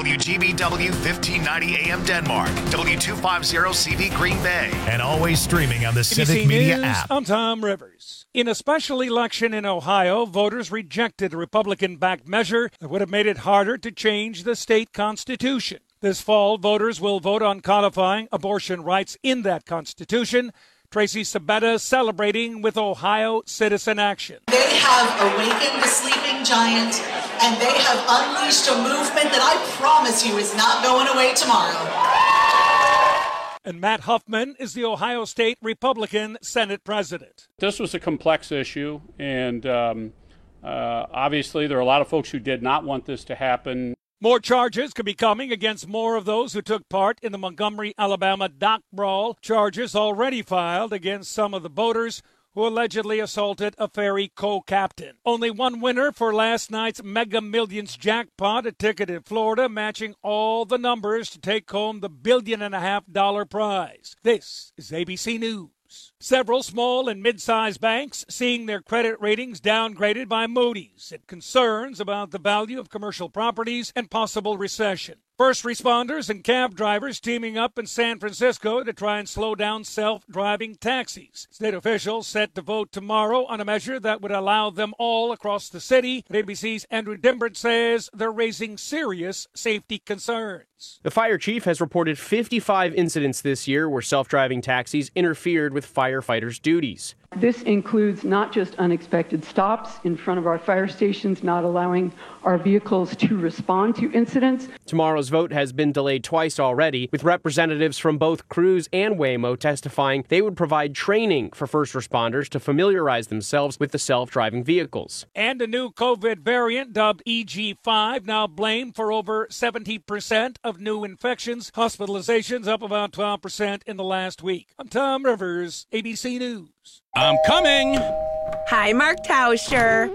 WGBW 1590 AM Denmark, W250 CV Green Bay, and always streaming on the Civic ABC Media News, app. I'm Tom Rivers. In a special election in Ohio, voters rejected a Republican-backed measure that would have made it harder to change the state constitution. This fall, voters will vote on codifying abortion rights in that constitution. Tracy Sabetta celebrating with Ohio Citizen Action. They have awakened the sleeping giant, and they have unleashed a movement that I promise you is not going away tomorrow. And Matt Huffman is the Ohio State Republican Senate President. This was a complex issue, and obviously there are a lot of folks who did not want this to happen. More charges could be coming against more of those who took part in the Montgomery, Alabama dock brawl. Charges already filed against some of the boaters who allegedly assaulted a ferry co-captain. Only one winner for last night's Mega Millions jackpot, a ticket in Florida matching all the numbers to take home the $1.5 billion prize. This is ABC News. Several small and mid-sized banks seeing their credit ratings downgraded by Moody's and concerns about the value of commercial properties and possible recession. First responders and cab drivers teaming up in San Francisco to try and slow down self-driving taxis. State officials set to vote tomorrow on a measure that would allow them all across the city. But ABC's Andrew Dimbert says they're raising serious safety concerns. The fire chief has reported 55 incidents this year where self-driving taxis interfered with firefighters' duties. This includes not just unexpected stops in front of our fire stations, not allowing our vehicles to respond to incidents. Tomorrow's vote has been delayed twice already, with representatives from both Cruise and Waymo testifying they would provide training for first responders to familiarize themselves with the self-driving vehicles. And a new COVID variant dubbed EG5 now blamed for over 70% of new infections. Hospitalizations up about 12% in the last week. I'm Tom Rivers, ABC News. I'm coming. Hi, Mark Tauscher.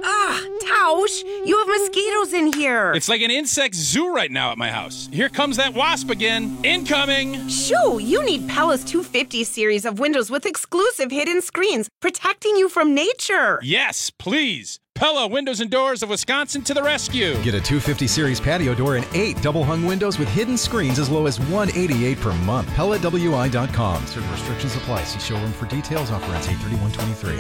Tausch, you have mosquitoes in here. It's like an insect zoo right now at my house. Here comes that wasp again. Incoming. Shoo, you need Pella's 250 series of windows with exclusive hidden screens, protecting you from nature. Yes, please. Pella Windows and Doors of Wisconsin to the rescue. Get a 250 series patio door and 8 double-hung windows with hidden screens as low as $188 per month. PellaWI.com. Certain restrictions apply. See showroom for details. Offer ends 8/31/23.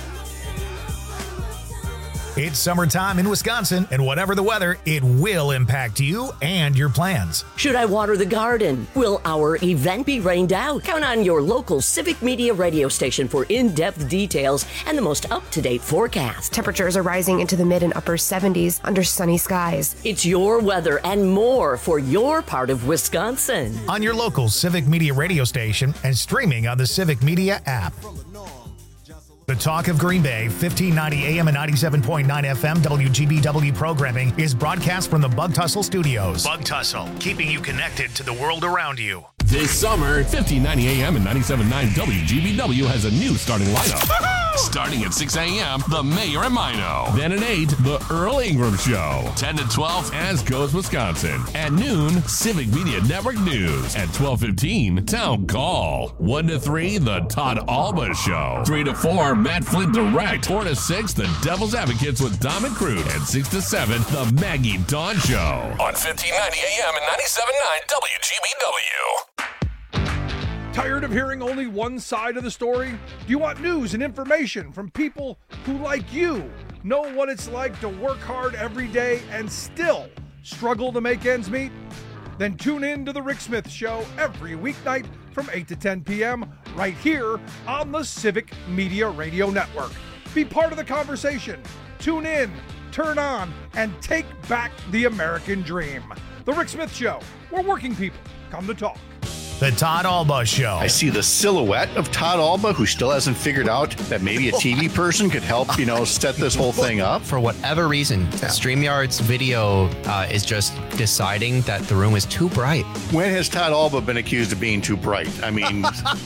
It's summertime in Wisconsin, and whatever the weather, it will impact you and your plans. Should I water the garden? Will our event be rained out? Count on your local Civic Media radio station for in-depth details and the most up-to-date forecast. Temperatures are rising into the mid and upper 70s under sunny skies. It's your weather and more for your part of Wisconsin. On your local Civic Media radio station and streaming on the Civic Media app. The Talk of Green Bay, 1590 AM and 97.9 FM WGBW programming is broadcast from the Bug Tussle Studios. Bug Tussle, keeping you connected to the world around you. This summer, 1590 AM and 97.9 WGBW has a new starting lineup. Starting at 6 a.m., The Mayor and Mino. Then at 8, The Earl Ingram Show. 10 to 12, As Goes Wisconsin. At noon, Civic Media Network News. At 12:15, Town Call. 1 to 3, The Todd Alba Show. 3 to 4, Matt Flint Direct. 4 to 6, The Devil's Advocates with Dom and Crude. And 6 to 7, The Maggie Dawn Show. On 1590 AM and 97.9 WGBW. Tired of hearing only one side of the story? Do you want news and information from people who, like you, know what it's like to work hard every day and still struggle to make ends meet? Then tune in to The Rick Smith Show every weeknight from 8 to 10 p.m. right here on the Civic Media Radio Network. Be part of the conversation. Tune in, turn on, and take back the American dream. The Rick Smith Show, where working people come to talk. The Todd Alba Show. I see the silhouette of Todd Alba, who still hasn't figured out that maybe a TV person could help, set this whole thing up. For whatever reason, StreamYard's video is just deciding that the room is too bright. When has Todd Alba been accused of being too bright? I mean,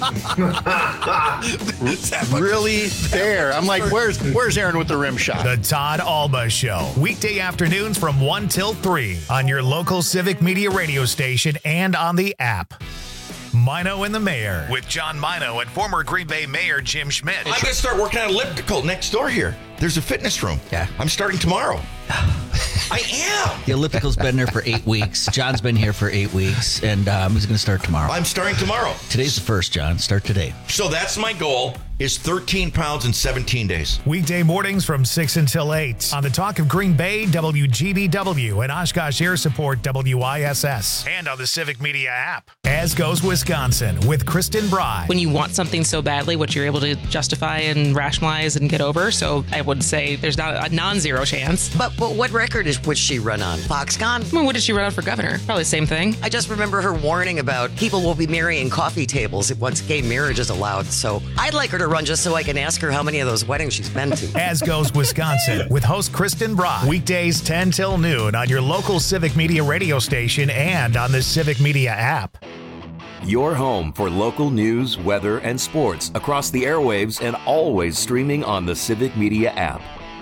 really there. I'm like, where's Aaron with the rim shot? The Todd Alba Show. Weekday afternoons from 1 till 3 on your local Civic Media radio station and on the app. Mino and the Mayor with John Mino and former Green Bay Mayor Jim Schmidt. I'm going to start working on elliptical next door here. There's a fitness room. Yeah. I'm starting tomorrow. I am. The elliptical's been there for 8 weeks. John's been here for 8 weeks, and he's going to start tomorrow. I'm starting tomorrow. Today's the first, John. Start today. So that's my goal, is 13 pounds in 17 days. Weekday mornings from 6 until 8 on the Talk of Green Bay, WGBW, and Oshkosh Air Support, WISS, and on the Civic Media app. As goes Wisconsin with Kristen Bry. When you want something so badly, what you're able to justify and rationalize and get over. So I would say there's not a non-zero chance. But what record would she run on? Foxconn? Well, what did she run on for governor? Probably the same thing. I just remember her warning about people will be marrying coffee tables once gay marriage is allowed. So I'd like her to run just so I can ask her how many of those weddings she's been to. As goes Wisconsin with host Kristen Bry. Weekdays 10 till noon on your local Civic Media radio station and on the Civic Media app. Your home for local news, weather, and sports across the airwaves and always streaming on the Civic Media app.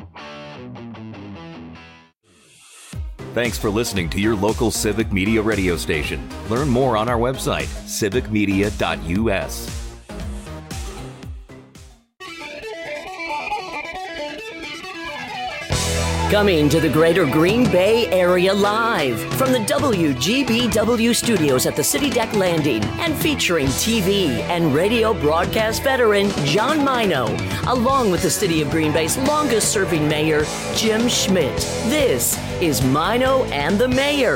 Thanks for listening to your local Civic Media radio station. Learn more on our website, civicmedia.us. Coming to the greater Green Bay area live from the WGBW studios at the City Deck Landing and featuring TV and radio broadcast veteran John Mino, along with the City of Green Bay's longest serving mayor, Jim Schmidt. This is Mino and the Mayor.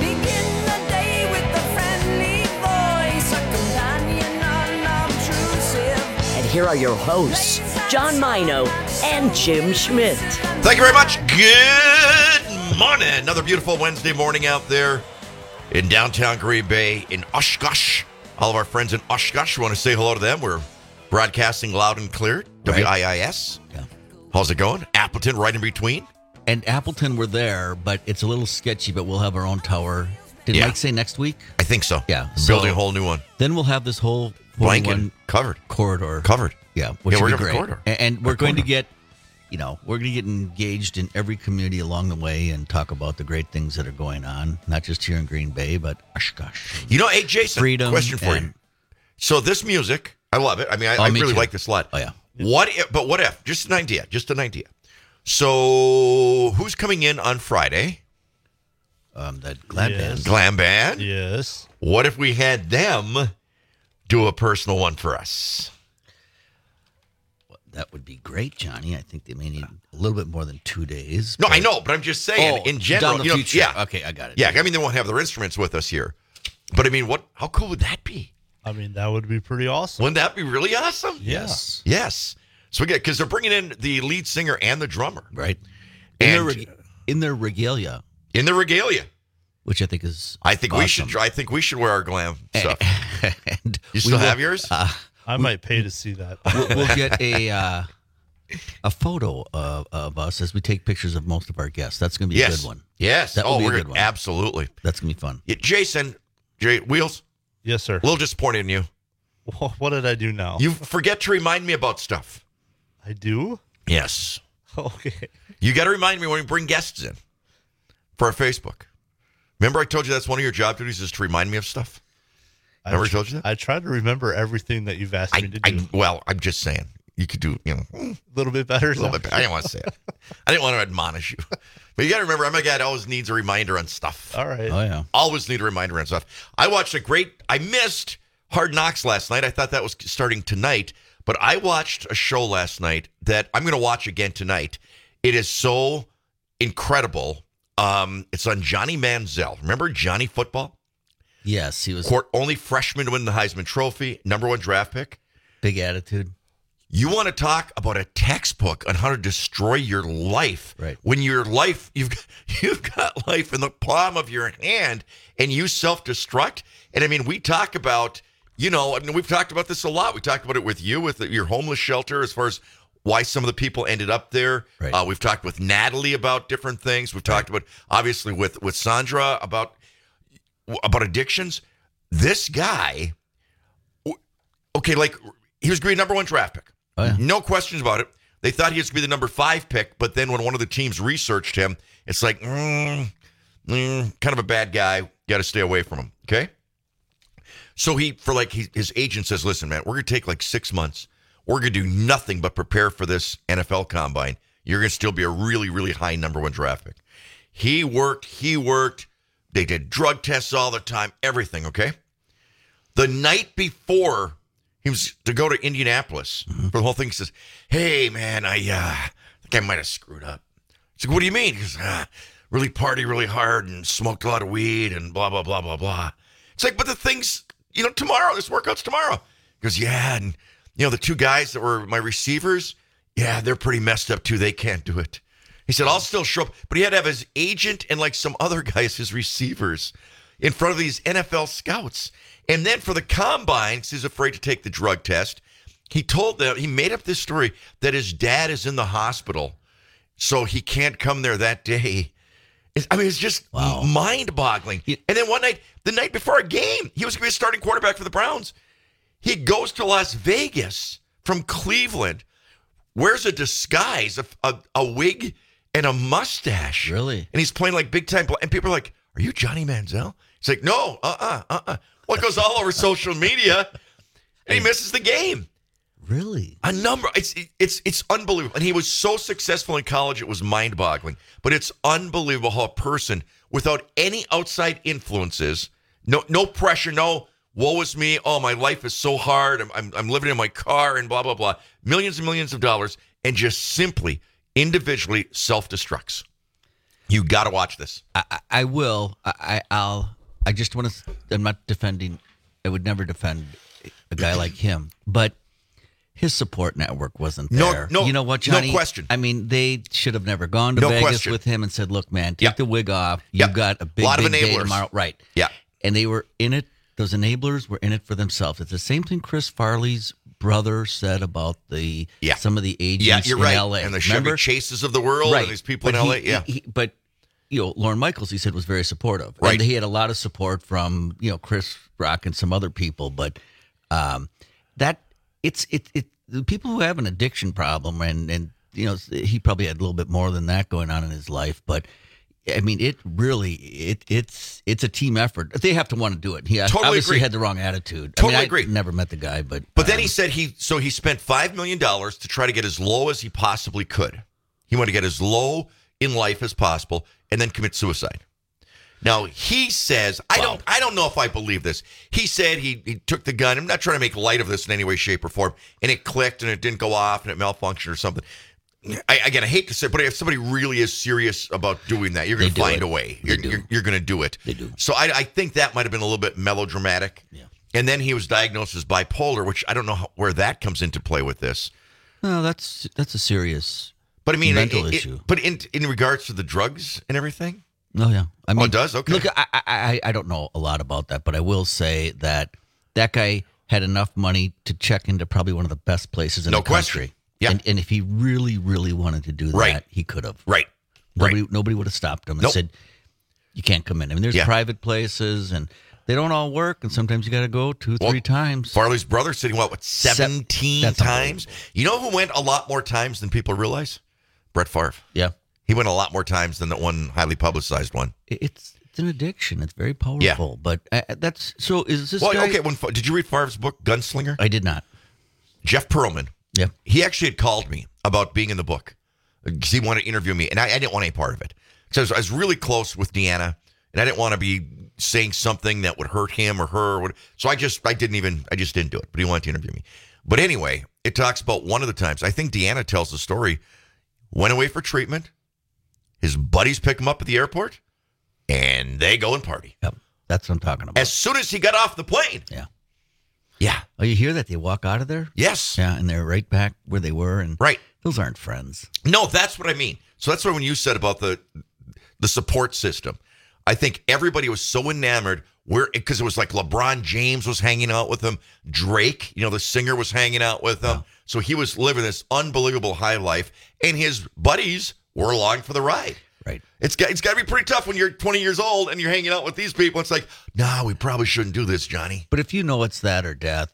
And here are your hosts, John Mino and Jim Schmidt. Thank you very much. Good morning. Another beautiful Wednesday morning out there in downtown Green Bay in Oshkosh. All of our friends in Oshkosh, we want to say hello to them. We're broadcasting loud and clear. WIIS. Yeah. How's it going? Appleton right in between. And Appleton, we're there, but it's a little sketchy, but we'll have our own tower. Did Mike say next week? I think so. Yeah. Building a whole new one. Then we'll have this whole blanket covered. Corridor. Covered. Yeah, which we're will be going to great. Corridor. And we're going to get, we're going to get engaged in every community along the way and talk about the great things that are going on, not just here in Green Bay, but Oshkosh. Hey, Jason, freedom, question for you. So this music, I love it. I mean, I really like this a lot. Oh, yeah. What if, just an idea. So who's coming in on Friday? That Glam Band. Glam Band? Yes. What if we had them do a personal one for us? That would be great, Johnny. I think they may need a little bit more than 2 days. No, I know, but I'm just saying, in general. Down the future. Yeah. Okay, I got it. Yeah, I mean, they won't have their instruments with us here. But, I mean, how cool would that be? I mean, that would be pretty awesome. Wouldn't that be really awesome? Yes. Yes. So because they're bringing in the lead singer and the drummer. Right. In their regalia. In their regalia. Which I think is awesome. I think we should wear our glam stuff. And you still have yours? I might pay to see that. We'll get a photo of us as we take pictures of most of our guests. That's going to be a good one. Yes. That will be a good one. Absolutely. That's going to be fun. Yeah, Jason, Wheels? Yes, sir. A little disappointed in you. What did I do now? You forget to remind me about stuff. I do? Yes. Okay. You got to remind me when we bring guests in for our Facebook. Remember I told you that's one of your job duties is to remind me of stuff? Remember I told you that? I try to remember everything that you've asked me to do. I'm just saying. You could do, a little bit better. A little bit better. I didn't want to say it. I didn't want to admonish you. But you got to remember, I'm a guy that always needs a reminder on stuff. All right. Oh, yeah. Always need a reminder on stuff. I missed Hard Knocks last night. I thought that was starting tonight. But I watched a show last night that I'm going to watch again tonight. It is so incredible. It's on Johnny Manziel. Remember Johnny Football? Yes, he was. Only freshman to win the Heisman Trophy, #1 draft pick. Big attitude. You want to talk about a textbook on how to destroy your life. Right. When your life, you've got life in the palm of your hand and you self-destruct. And I mean, we talk about, we've talked about this a lot. We talked about it with you, with your homeless shelter, as far as why some of the people ended up there. Right. We've talked with Natalie about different things. We've talked about, obviously, with Sandra about addictions. This guy, okay, he was going to be #1 draft pick. Oh, yeah. No questions about it. They thought he was going to be the #5 pick, but then when one of the teams researched him, it's like, kind of a bad guy. Got to stay away from him, okay? So his agent says, listen, man, we're going to take 6 months. We're going to do nothing but prepare for this NFL combine. You're going to still be a really, really high #1 draft pick. He worked. They did drug tests all the time, everything, okay? The night before he was to go to Indianapolis for the whole thing, he says, hey, man, I think I might have screwed up. He's like, what do you mean? He goes, really party really hard and smoked a lot of weed and blah, blah, blah, blah, blah. It's like, but the thing's, tomorrow, this workout's tomorrow. He goes, yeah, and, the two guys that were my receivers, yeah, they're pretty messed up too. They can't do it. He said, I'll still show up. But he had to have his agent and like some other guys, his receivers, in front of these NFL scouts. And then for the combine, because he's afraid to take the drug test, he told them, he made up this story that his dad is in the hospital, so he can't come there that day. It's just mind-boggling. And then one night, the night before a game, he was going to be a starting quarterback for the Browns. He goes to Las Vegas from Cleveland, wears a disguise, a wig and a mustache. Really? And he's playing like big time. And people are like, are you Johnny Manziel? He's like, no, Well, it goes all over social media, and he misses the game. Really? It's unbelievable. And he was so successful in college, it was mind-boggling. But it's unbelievable how a person, without any outside influences, no pressure, no, woe is me, oh, my life is so hard, I'm living in my car and blah, blah, blah, millions and millions of dollars, and just simply, individually self-destructs. You got to watch this. I will. I just want to, I'm not defending, I would never defend a guy like him, but his support network wasn't there. No, you know what, Johnny? No question. I mean, they should have never gone to Vegas with him and said, look, man, take the wig off. You've got a big day tomorrow. Right. Yeah. And they were in it, those enablers were in it for themselves. It's the same thing Chris Farley's brother said about some of the agents you're in right. L.A. And the Remember? Chevy Chases of the world and these people in L.A. But Lorne Michaels, he said, was very supportive. Right. And he had a lot of support from, Chris Rock and some other people. But the people who have an addiction problem, and he probably had a little bit more than that going on in his life. But, I mean, it's a team effort. They have to want to do it. He totally obviously agree. had the wrong attitude. Totally agree. I never met the guy. But then he said he spent $5 million to try to get as low as he possibly could. He wanted to get as low in life as possible and then commit suicide. Now, he says, I don't know if I believe this. He said he took the gun. I'm not trying to make light of this in any way, shape, or form. And it clicked and it didn't go off and it malfunctioned or something. I hate to say it, but if somebody really is serious about doing that, you're going to find a way. You're going to do it. They do. So I think that might have been a little bit melodramatic. Yeah. And then he was diagnosed as bipolar, which I don't know where that comes into play with this. No, that's a serious mental issue. But in regards to the drugs and everything? Oh, yeah. I mean, it does? Okay. Look, I don't know a lot about that, but I will say that guy had enough money to check into probably one of the best places in the country. Question. Yeah. And if he really, really wanted to do that, he could have. Right. Nobody would have stopped him and said, you can't come in. I mean, there's private places, and they don't all work, and sometimes you got to go 2-3 times. Farley's brother sitting, 17 times? You know who went a lot more times than people realize? Brett Favre. Yeah. He went a lot more times than that one highly publicized one. It's an addiction. It's very powerful. But is this guy... Okay, did you read Favre's book, Gunslinger? I did not. Jeff Pearlman. Yeah. He actually had called me about being in the book because he wanted to interview me, and I didn't want any part of it. So I was really close with Deanna, and I didn't want to be saying something that would hurt him or her. So I just didn't do it, but he wanted to interview me. But anyway, it talks about one of the times. I think Deanna tells the story, went away for treatment. His buddies pick him up at the airport, and they go and party. Yep, that's what I'm talking about. As soon as he got off the plane. Yeah. Yeah. Oh, you hear that? They walk out of there? Yes. Yeah, and they're right back where they were. And those aren't friends. No, that's what I mean. So that's why when you said about the support system, I think everybody was so enamored because it was like LeBron James was hanging out with him. Drake, the singer, was hanging out with him. So he was living this unbelievable high life, and his buddies were along for the ride. Right. It's got to be pretty tough when you're 20 years old and you're hanging out with these people. It's like, we probably shouldn't do this, Johnny. But if you know it's that or death,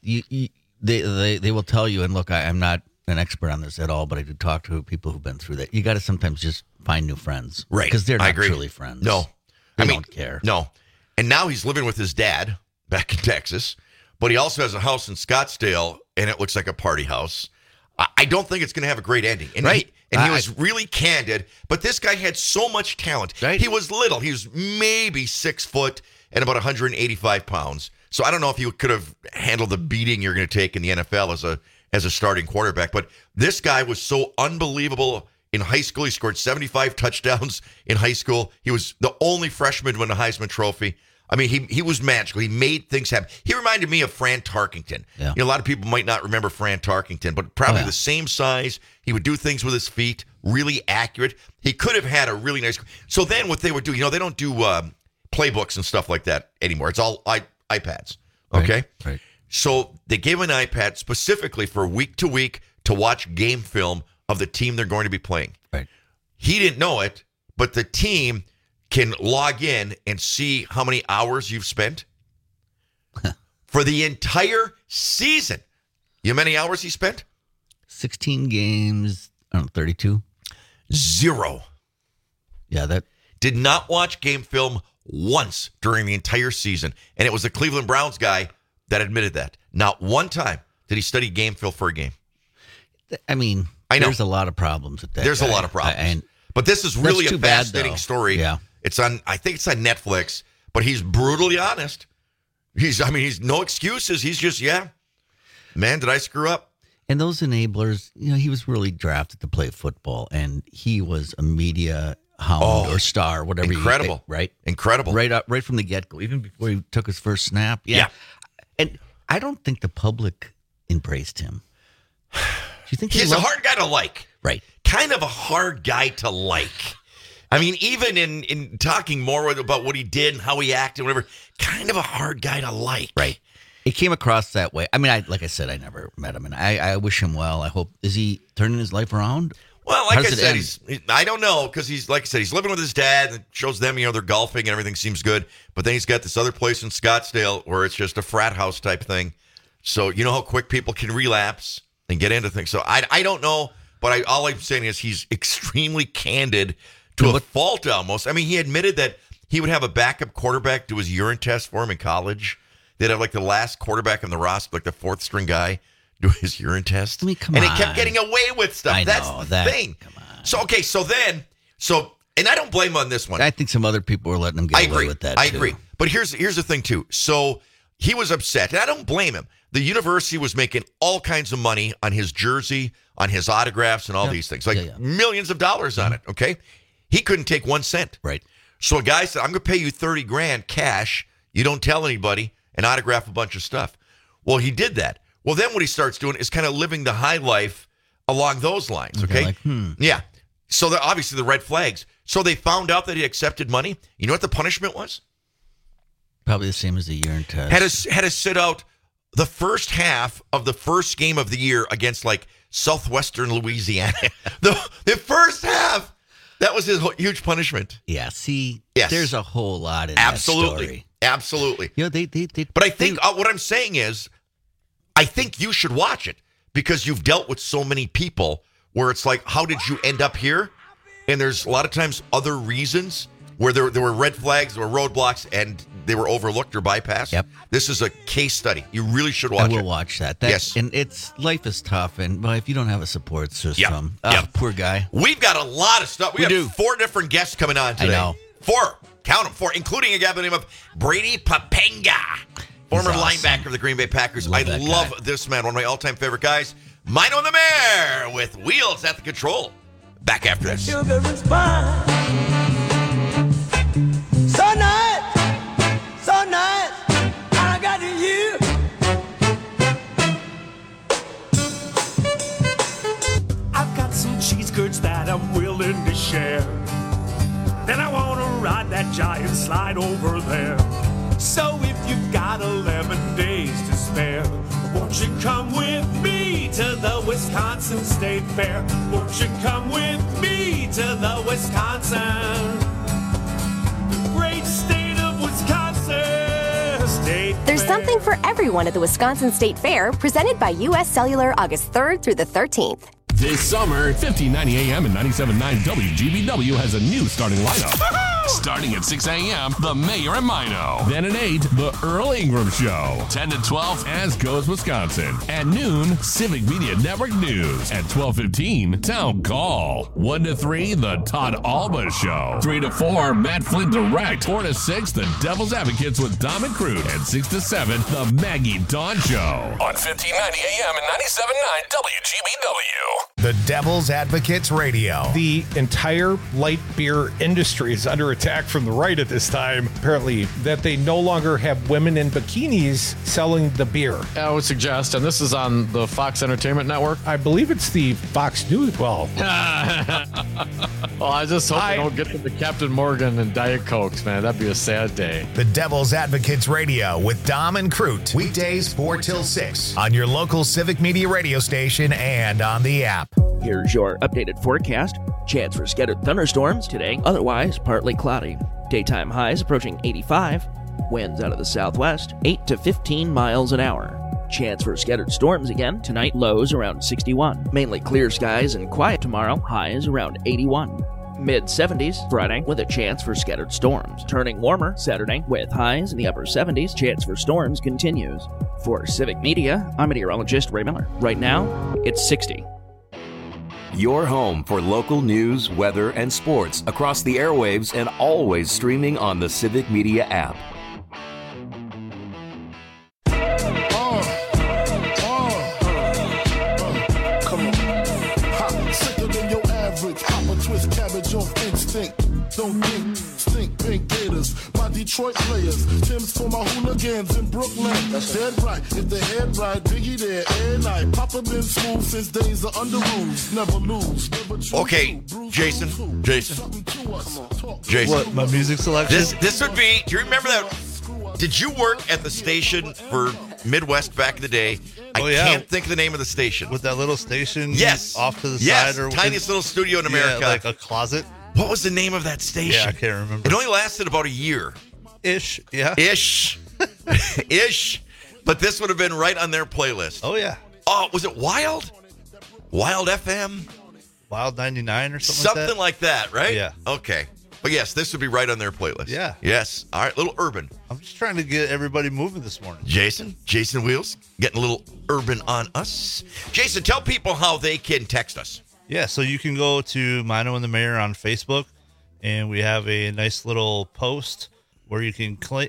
they will tell you. And look, I'm not an expert on this at all, but I do talk to people who've been through that. You got to sometimes just find new friends, right? Because they're not truly friends. No, they don't care. No, and now he's living with his dad back in Texas, but he also has a house in Scottsdale, and it looks like a party house. I don't think it's going to have a great ending. And And he was really candid, but this guy had so much talent. Right. He was little. He was maybe 6 foot and about 185 pounds. So I don't know if he could have handled the beating you're going to take in the NFL as a starting quarterback. But this guy was so unbelievable in high school. He scored 75 touchdowns in high school. He was the only freshman to win the Heisman Trophy. I mean, he was magical. He made things happen. He reminded me of Fran Tarkington. Yeah. You know, a lot of people might not remember Fran Tarkington, but probably the same size. He would do things with his feet, really accurate. He could have had a really nice. So then what they would do, you know, they don't do playbooks and stuff like that anymore. It's all iPads. Okay? Right. So they gave him an iPad specifically for week to week to watch game film of the team they're going to be playing. Right. He didn't know it, but the team can log in and see how many hours you've spent for the entire season. You know how many hours he spent? 16 games, I don't know, 32? 0. Yeah, that did not watch game film once during the entire season. And it was the Cleveland Browns guy that admitted that. Not one time did he study game film for a game. I mean, I know. There's a lot of problems with that. There's a lot of problems. But this is really a fascinating story. Yeah. I think it's on Netflix, but he's brutally honest. He's no excuses. He's just, man, did I screw up? And those enablers, you know, he was really drafted to play football, and he was a media hound or star, whatever. Incredible, right? Incredible, right from the get-go, even before he took his first snap. Yeah. And I don't think the public embraced him. Do you think he's a hard guy to like? Right. Kind of a hard guy to like. I mean, even in talking more about what he did and how he acted, whatever, kind of a hard guy to like. Right. It came across that way. I mean, like I said, I never met him, and I wish him well. I hope, is he turning his life around? Well, like I said, I don't know, because he's, like I said, he's living with his dad, and it shows them, you know, they're golfing and everything seems good. But then he's got this other place in Scottsdale where it's just a frat house type thing. So you know how quick people can relapse and get into things. So I don't know, but all I'm saying is he's extremely candid to a fault almost. I mean, he admitted that he would have a backup quarterback do his urine test for him in college. They'd have like the last quarterback on the roster, like the fourth string guy, do his urine test. I mean, come on. And he kept getting away with stuff. That's the thing. Come on. So, okay, and I don't blame him on this one. I think some other people were letting him get away with that, I agree. But here's the thing, too. So he was upset, and I don't blame him. The university was making all kinds of money on his jersey, on his autographs, and all these things. Like millions of dollars on it, okay? He couldn't take 1 cent. Right. So a guy said, I'm going to pay you $30,000 cash. You don't tell anybody, and autograph a bunch of stuff. Well, he did that. Well, then what he starts doing is kind of living the high life along those lines, okay? Yeah. So obviously the red flags. So they found out that he accepted money. You know what the punishment was? Probably the same as the urine test. Had to sit out the first half of the first game of the year against like Southwestern Louisiana. the first half. That was his huge punishment. Yeah, see, there's a whole lot in that story. Absolutely. You know, they but I think what I'm saying is, I think you should watch it because you've dealt with so many people where it's like, how did you end up here? And there's a lot of times other reasons where there were red flags, there were roadblocks, and they were overlooked or bypassed. Yep. This is a case study. You really should watch it. I will watch that. Yes. And life is tough, and if you don't have a support system, poor guy. We've got a lot of stuff. We have 4 different guests coming on today. I know. 4. Count them, 4, including a guy by the name of Brady Papenga, former linebacker of the Green Bay Packers. I love this man, one of my all-time favorite guys. Mino the Mayor with Wheels at the Control. Back after this. Sugar is fine. So nice, I got you. I've got some cheese curds that I'm willing to share. Then I want to ride that giant slide over there. So if you've got 11 days to spare, won't you come with me to the Wisconsin State Fair? Won't you come with me to the Wisconsin? The great state of Wisconsin State Fair. There's something for everyone at the Wisconsin State Fair, presented by U.S. Cellular August 3rd through the 13th. This summer, 1590 AM and 97.9 WGBW has a new starting lineup. Starting at 6 a.m., The Mayor and Mino. Then at 8, The Earl Ingram Show. 10 to 12, As Goes Wisconsin. At noon, Civic Media Network News. At 12:15, Town Call. 1 to 3, The Todd Alba Show. 3 to 4, Matt Flint Direct. 4 to 6, The Devil's Advocates with Dom and Crude. And 6 to 7, The Maggie Dawn Show. On 1590 AM and 97.9 WGBW. The Devil's Advocates Radio. The entire light beer industry is under attack from the right at this time, apparently, that they no longer have women in bikinis selling the beer. I would suggest, and this is on the Fox Entertainment Network. I believe it's the Fox News. Well, well, I just hope they don't get to the Captain Morgan and Diet Cokes, man. That'd be a sad day. The Devil's Advocates Radio with Dom and Crute. Weekdays 4 till 6 on your local Civic Media radio station and on the app. Here's your updated forecast. Chance for scattered thunderstorms today, otherwise partly cloudy. Daytime highs approaching 85. Winds out of the southwest, 8 to 15 miles an hour. Chance for scattered storms again. Tonight, lows around 61. Mainly clear skies and quiet tomorrow, highs around 81. Mid-70s Friday with a chance for scattered storms. Turning warmer Saturday with highs in the upper 70s. Chance for storms continues. For Civic Media, I'm meteorologist Ray Miller. Right now, it's 60. Your home for local news, weather, and sports across the airwaves and always streaming on the Civic Media app. Come on. Hot, sicker than your average. Pop a twist cabbage off instinct. Don't think, stink, pink gators. My Detroit players. Tim's for my hooligans in Brooklyn. That's dead right. If the head right, Biggie there, air night. Papa been smooth since days of under rules. Never lose. Never choose. Okay, Jason. What, my music selection? This would be, do you remember that? Did you work at the station for Midwest back in the day? I can't think of the name of the station. With that little station off to the side? or Tiniest little studio in America. Yeah, like a closet. What was the name of that station? Yeah, I can't remember. It only lasted about a year. Ish, yeah. Ish. Ish. But this would have been right on their playlist. Oh, yeah. Oh, was it Wild? Wild FM? Wild 99 or something like that, right? Yeah. Okay. But yes, this would be right on their playlist. Yeah. Yes. All right, little urban. I'm just trying to get everybody moving this morning. Jason Wheels, getting a little urban on us. Jason, tell people how they can text us. Yeah, so you can go to Mino and the Mayor on Facebook, and we have a nice little post where you can click,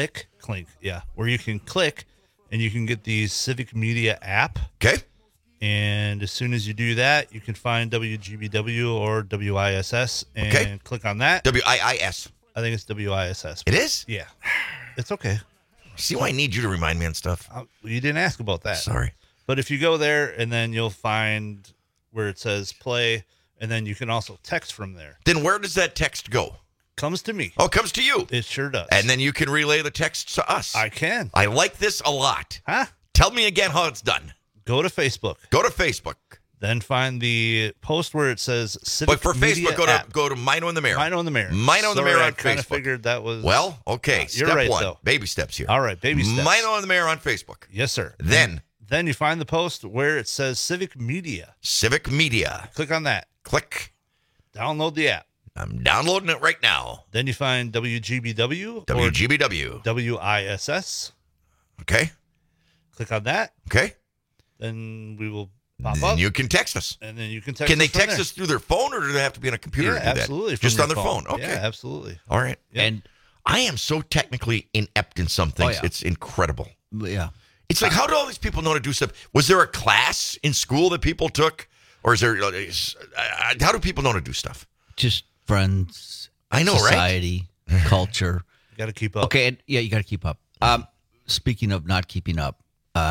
where you can click, and you can get the Civic Media app. Okay. And as soon as you do that, you can find WGBW or WISS and click on that. WIIS. I think it's WISS. It is? Yeah. It's okay. See why I need you to remind me on stuff? You didn't ask about that. Sorry. But if you go there, and then you'll find where it says play, and then you can also text from there. Then where does that text go? Comes to me. Oh, it comes to you. It sure does. And then you can relay the text to us. I can. I like this a lot. Huh? Tell me again how it's done. Go to Facebook. Then find the post where it says Civic But for Media Facebook, app. go to Mino and the Mayor. Mino and the Mayor. Mino and the Mayor on I kind of Facebook. figured that was... Well, okay. You're Step right, one. though. Baby steps here. All right, baby steps. Mino and the Mayor on Facebook. Yes, sir. Then you find the post where it says Civic Media. Civic Media. Click on that. Click. Download the app. I'm downloading it right now. Then you find WGBW. WGBW. WISS. Okay. Click on that. Okay. Then we will pop Then up. you can text us. And then you can text Can they us from text there. us through their phone, or do they have to be on a computer to do absolutely. that? From Just your on their phone. Okay. Yeah, absolutely. All right. Yeah. And I am so technically inept in some things. It's incredible. Yeah. It's like, how do all these people know to do stuff? Was there a class in school that people took? Or is there, how do people know to do stuff? Just friends. I know, society, culture. You got to keep up. Okay, yeah, you got to keep up. Speaking of not keeping up,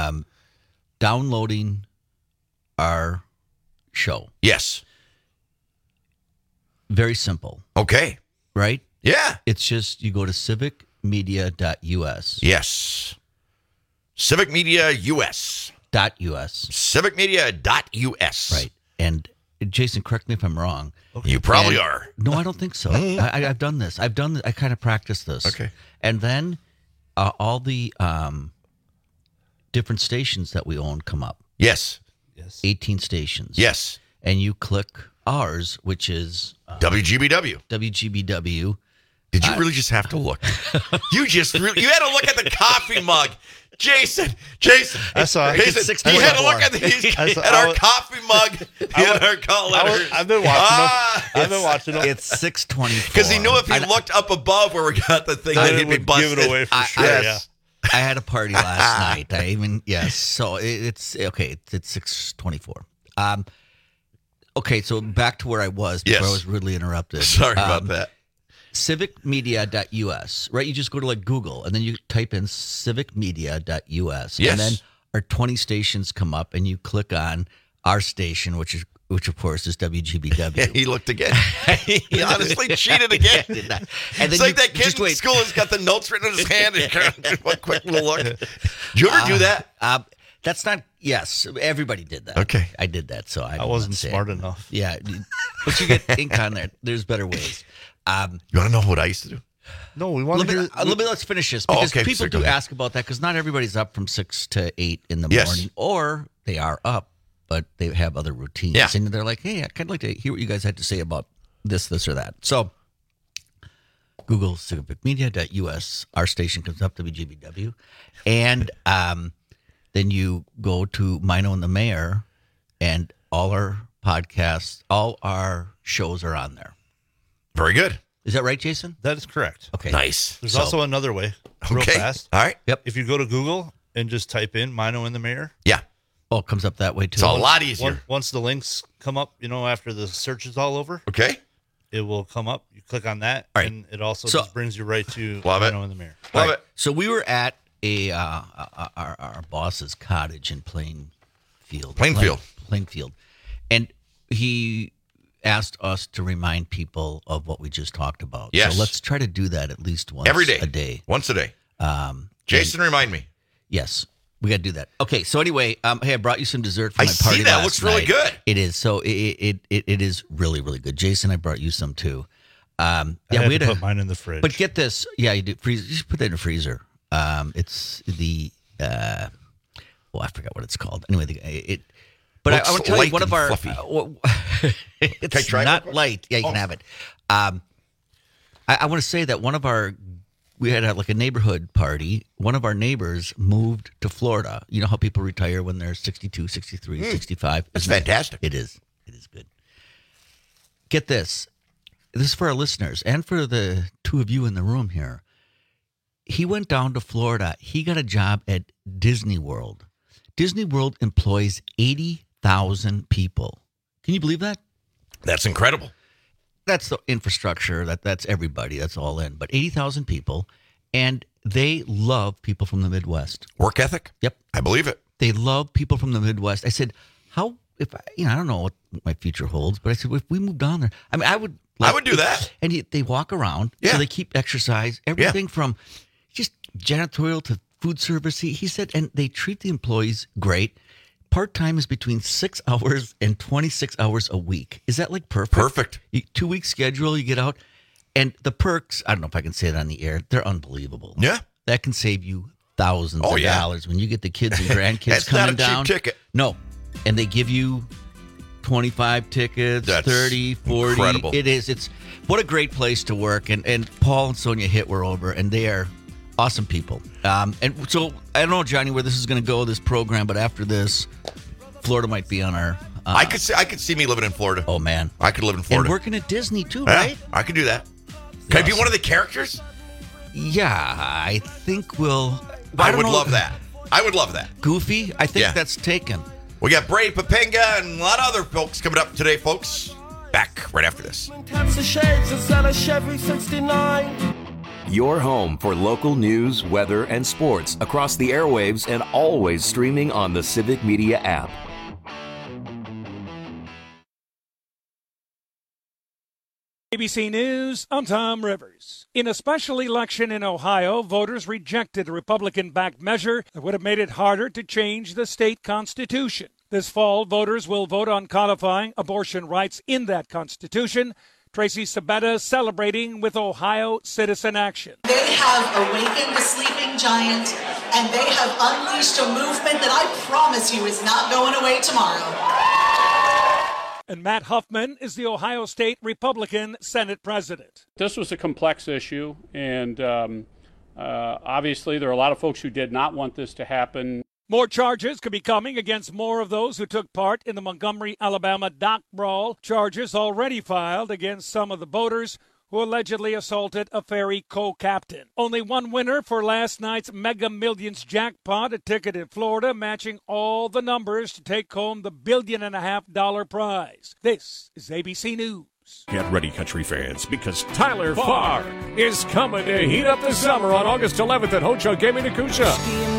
downloading our show. Yes. Very simple. Okay. Right? Yeah. It's just you go to civicmedia.us. Yes. Civic Media US. .us. Civicmedia.us. Right. And Jason, correct me if I'm wrong. Okay. You probably are. No, I don't think so. I've done this. I kind of practiced this. Okay. And then all the different stations that we own come up. Yes. Yes. 18 stations. Yes. And you click ours, which is WGBW. WGBW. Did you really just have to look? You had to look at the coffee mug. Jason. I saw it. Jason, he had to look at our coffee mug. He had our call letters. I've been watching them. It's 6:24. Because he knew if he looked up above where we got the thing, then he'd be busted. Give it away for sure. Yes. I had a party last night. So it's okay. It's 6:24. Okay, so back to where I was before I was rudely interrupted. Sorry about that. Civicmedia.us, right? You just go to like Google and then you type in civicmedia.us. Yes. And then our 20 stations come up and you click on our station, which of course is WGBW. He looked again. He honestly cheated again. And then it's like that kid in school has got the notes written in his hand and one quick little look. Did you ever do that? That's not. Yes, everybody did that. Okay, I did that, so I wasn't smart enough. Yeah, but you get ink on there. There's better ways. You want to know what I used to do? No, we want to. Let's finish this because people do ask about that because not everybody's up from 6 to 8 in the morning, or they are up but they have other routines. Yeah. And they're like, hey, I kind of like to hear what you guys had to say about this, or that. So Google civicmedia.us, our station comes up, WGBW, and then you go to Mino and the Mayor, and all our podcasts, all our shows are on there. Very good. Is that right, Jason? That is correct. Okay. Nice. There's also another way, real fast. All right. Yep. If you go to Google and just type in Mino and the Mayor. Yeah. Oh, it comes up that way, too. It's a lot easier. Once the links come up, after the search is all over. Okay. It will come up. You click on that, all right. and it also just brings you right to Mino and the Mayor. Love it. So we were at our boss's cottage in Plainfield. Plainfield. And he asked us to remind people of what we just talked about. Yes. So let's try to do that at least once every day. A day. Once a day. Jason, remind me. Yes. We got to do that. Okay. So anyway, hey, I brought you some dessert for my party. I see that. Last Looks really night. good. It is. So it is really, really good. Jason, I brought you some too. We had to put mine in the fridge. But get this. Yeah, you do. You should put that in the freezer. It's the I forgot what it's called. Anyway, But I want to tell you, one of our it's not light. Yeah, you can have it. I want to say that we had like a neighborhood party. One of our neighbors moved to Florida. You know how people retire when they're 62, 63, 65? That's fantastic. It is. It is good. Get this. This is for our listeners and for the two of you in the room here. He went down to Florida. He got a job at Disney World. Disney World employs 80,000 people. Can you believe that? That's incredible. That's the infrastructure. That's everybody. That's all in. But 80,000 people, and they love people from the Midwest. Work ethic? Yep. I believe it. They love people from the Midwest. I said, I don't know what my future holds, but I said, if we moved down there, I would do that. And they walk around. Yeah. So they keep exercise, everything from just janitorial to food service. He said, and they treat the employees great. Part-time is between 6 hours and 26 hours a week. Is that like perfect? Perfect. 2-week schedule, you get out. And the perks, I don't know if I can say it on the air, they're unbelievable. Yeah. That can save you thousands of dollars when you get the kids and grandkids That's coming down. not a cheap ticket. No. And they give you 25 tickets, That's 30, 40. incredible. It is. It's what a great place to work. And Paul and Sonia Hitt were over, and they are awesome people. And so I don't know, Johnny, where this is going to go, this program, but after this, Florida might be on our. I could see me living in Florida. Oh man, I could live in Florida and working at Disney too, yeah, right? I could do that. Can I be one of the characters? Yeah, I think we'll. I would love that. I would love that. Goofy, I think that's taken. We got Brady Papenga and a lot of other folks coming up today, folks. Back right after this. Your home for local news, weather, and sports across the airwaves and always streaming on the Civic Media app. ABC News, I'm Tom Rivers. In a special election in Ohio, voters rejected a Republican-backed measure that would have made it harder to change the state constitution. This fall, voters will vote on codifying abortion rights in that constitution. Tracy Sabetta celebrating with Ohio Citizen Action. They have awakened the sleeping giant. and they have unleashed a movement that I promise you is not going away tomorrow. And Matt Huffman is the Ohio State Republican Senate president. This was a complex issue, and obviously there are a lot of folks who did not want this to happen. More charges could be coming against more of those who took part in the Montgomery, Alabama dock brawl. Charges already filed against some of the boaters who allegedly assaulted a ferry co-captain. Only one winner for last night's Mega Millions jackpot, a ticket in Florida matching all the numbers to take home the $1.5 billion prize. This is ABC News. Get ready, country fans, because Tyler Farr is coming to heat up the summer on August 11th at Ho-Chunk Gaming Nakusha.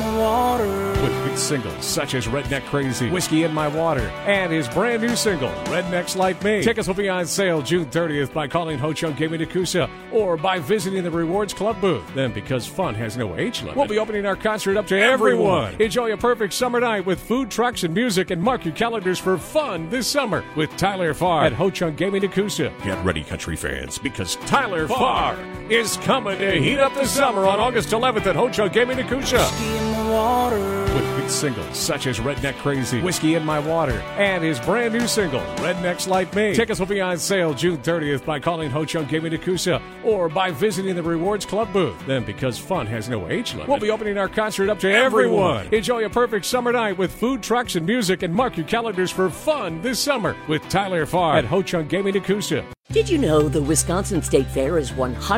With hit singles such as Redneck Crazy, Whiskey in My Water, and his brand new single, Rednecks Like Me. Tickets will be on sale June 30th by calling Ho-Chunk Gaming Nakusha or by visiting the Rewards Club booth. Then, because fun has no age limit, we'll be opening our concert up to everyone. Enjoy a perfect summer night with food trucks and music, and mark your calendars for fun this summer with Tyler Farr at Ho-Chunk Gaming Nakusha. Get ready, country fans, because Tyler Farr is coming to heat up the summer on August 11th at Ho-Chunk Gaming Nakusha. With hit singles such as Redneck Crazy, Whiskey in My Water, and his brand new single, Rednecks Like Me. Tickets will be on sale June 30th by calling Ho-Chunk Gaming Nakusha or by visiting the Rewards Club booth. Then, because fun has no age limit, we'll be opening our concert up to everyone. Enjoy a perfect summer night with food trucks and music, and mark your calendars for fun this summer with Tyler Farr at Ho-Chunk Gaming Nakusha. Did you know the Wisconsin State Fair is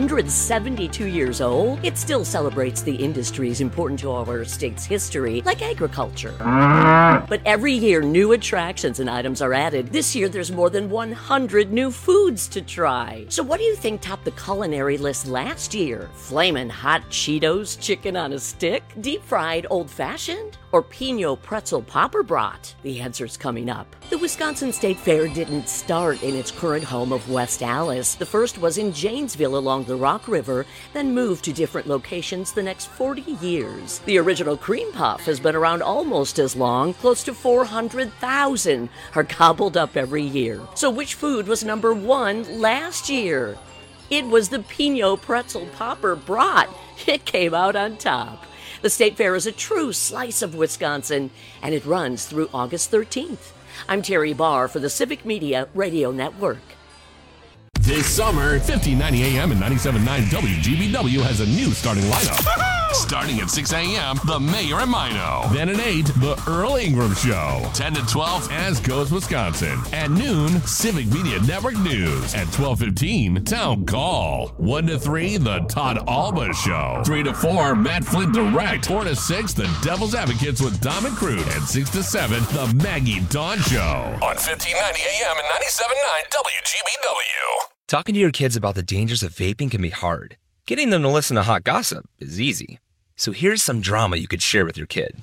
172 years old? It still celebrates the industries important to our state's history, like agriculture. But every year, new attractions and items are added. This year, there's more than 100 new foods to try. So what do you think topped the culinary list last year? Flamin' hot Cheetos chicken on a stick? Deep-fried old-fashioned? Or Pinot pretzel popper brat? The answer's coming up. The Wisconsin State Fair didn't start in its current home of West Allis. The first was in Janesville along the Rock River, then moved to different locations the next 40 years. The original cream puff has been around almost as long. Close to 400,000 are gobbled up every year. So which food was number one last year? It was the Pinot pretzel popper brat. It came out on top. The State Fair is a true slice of Wisconsin, and it runs through August 13th. I'm Terry Barr for the Civic Media Radio Network. This summer, 1590 AM and 97.9 WGBW has a new starting lineup. Starting at 6 a.m., The Mayor and Mino. Then at 8, The Earl Ingram Show. 10 to 12, As Goes Wisconsin. At noon, Civic Media Network News. At 12:15, Town Call. 1 to 3, The Todd Alba Show. 3 to 4, Matt Flint Direct. 4 to 6, The Devil's Advocates with Dom and Crude. And 6 to 7, The Maggie Dawn Show. On 1590 AM and 97.9 WGBW. Talking to your kids about the dangers of vaping can be hard. Getting them to listen to hot gossip is easy. So here's some drama you could share with your kid.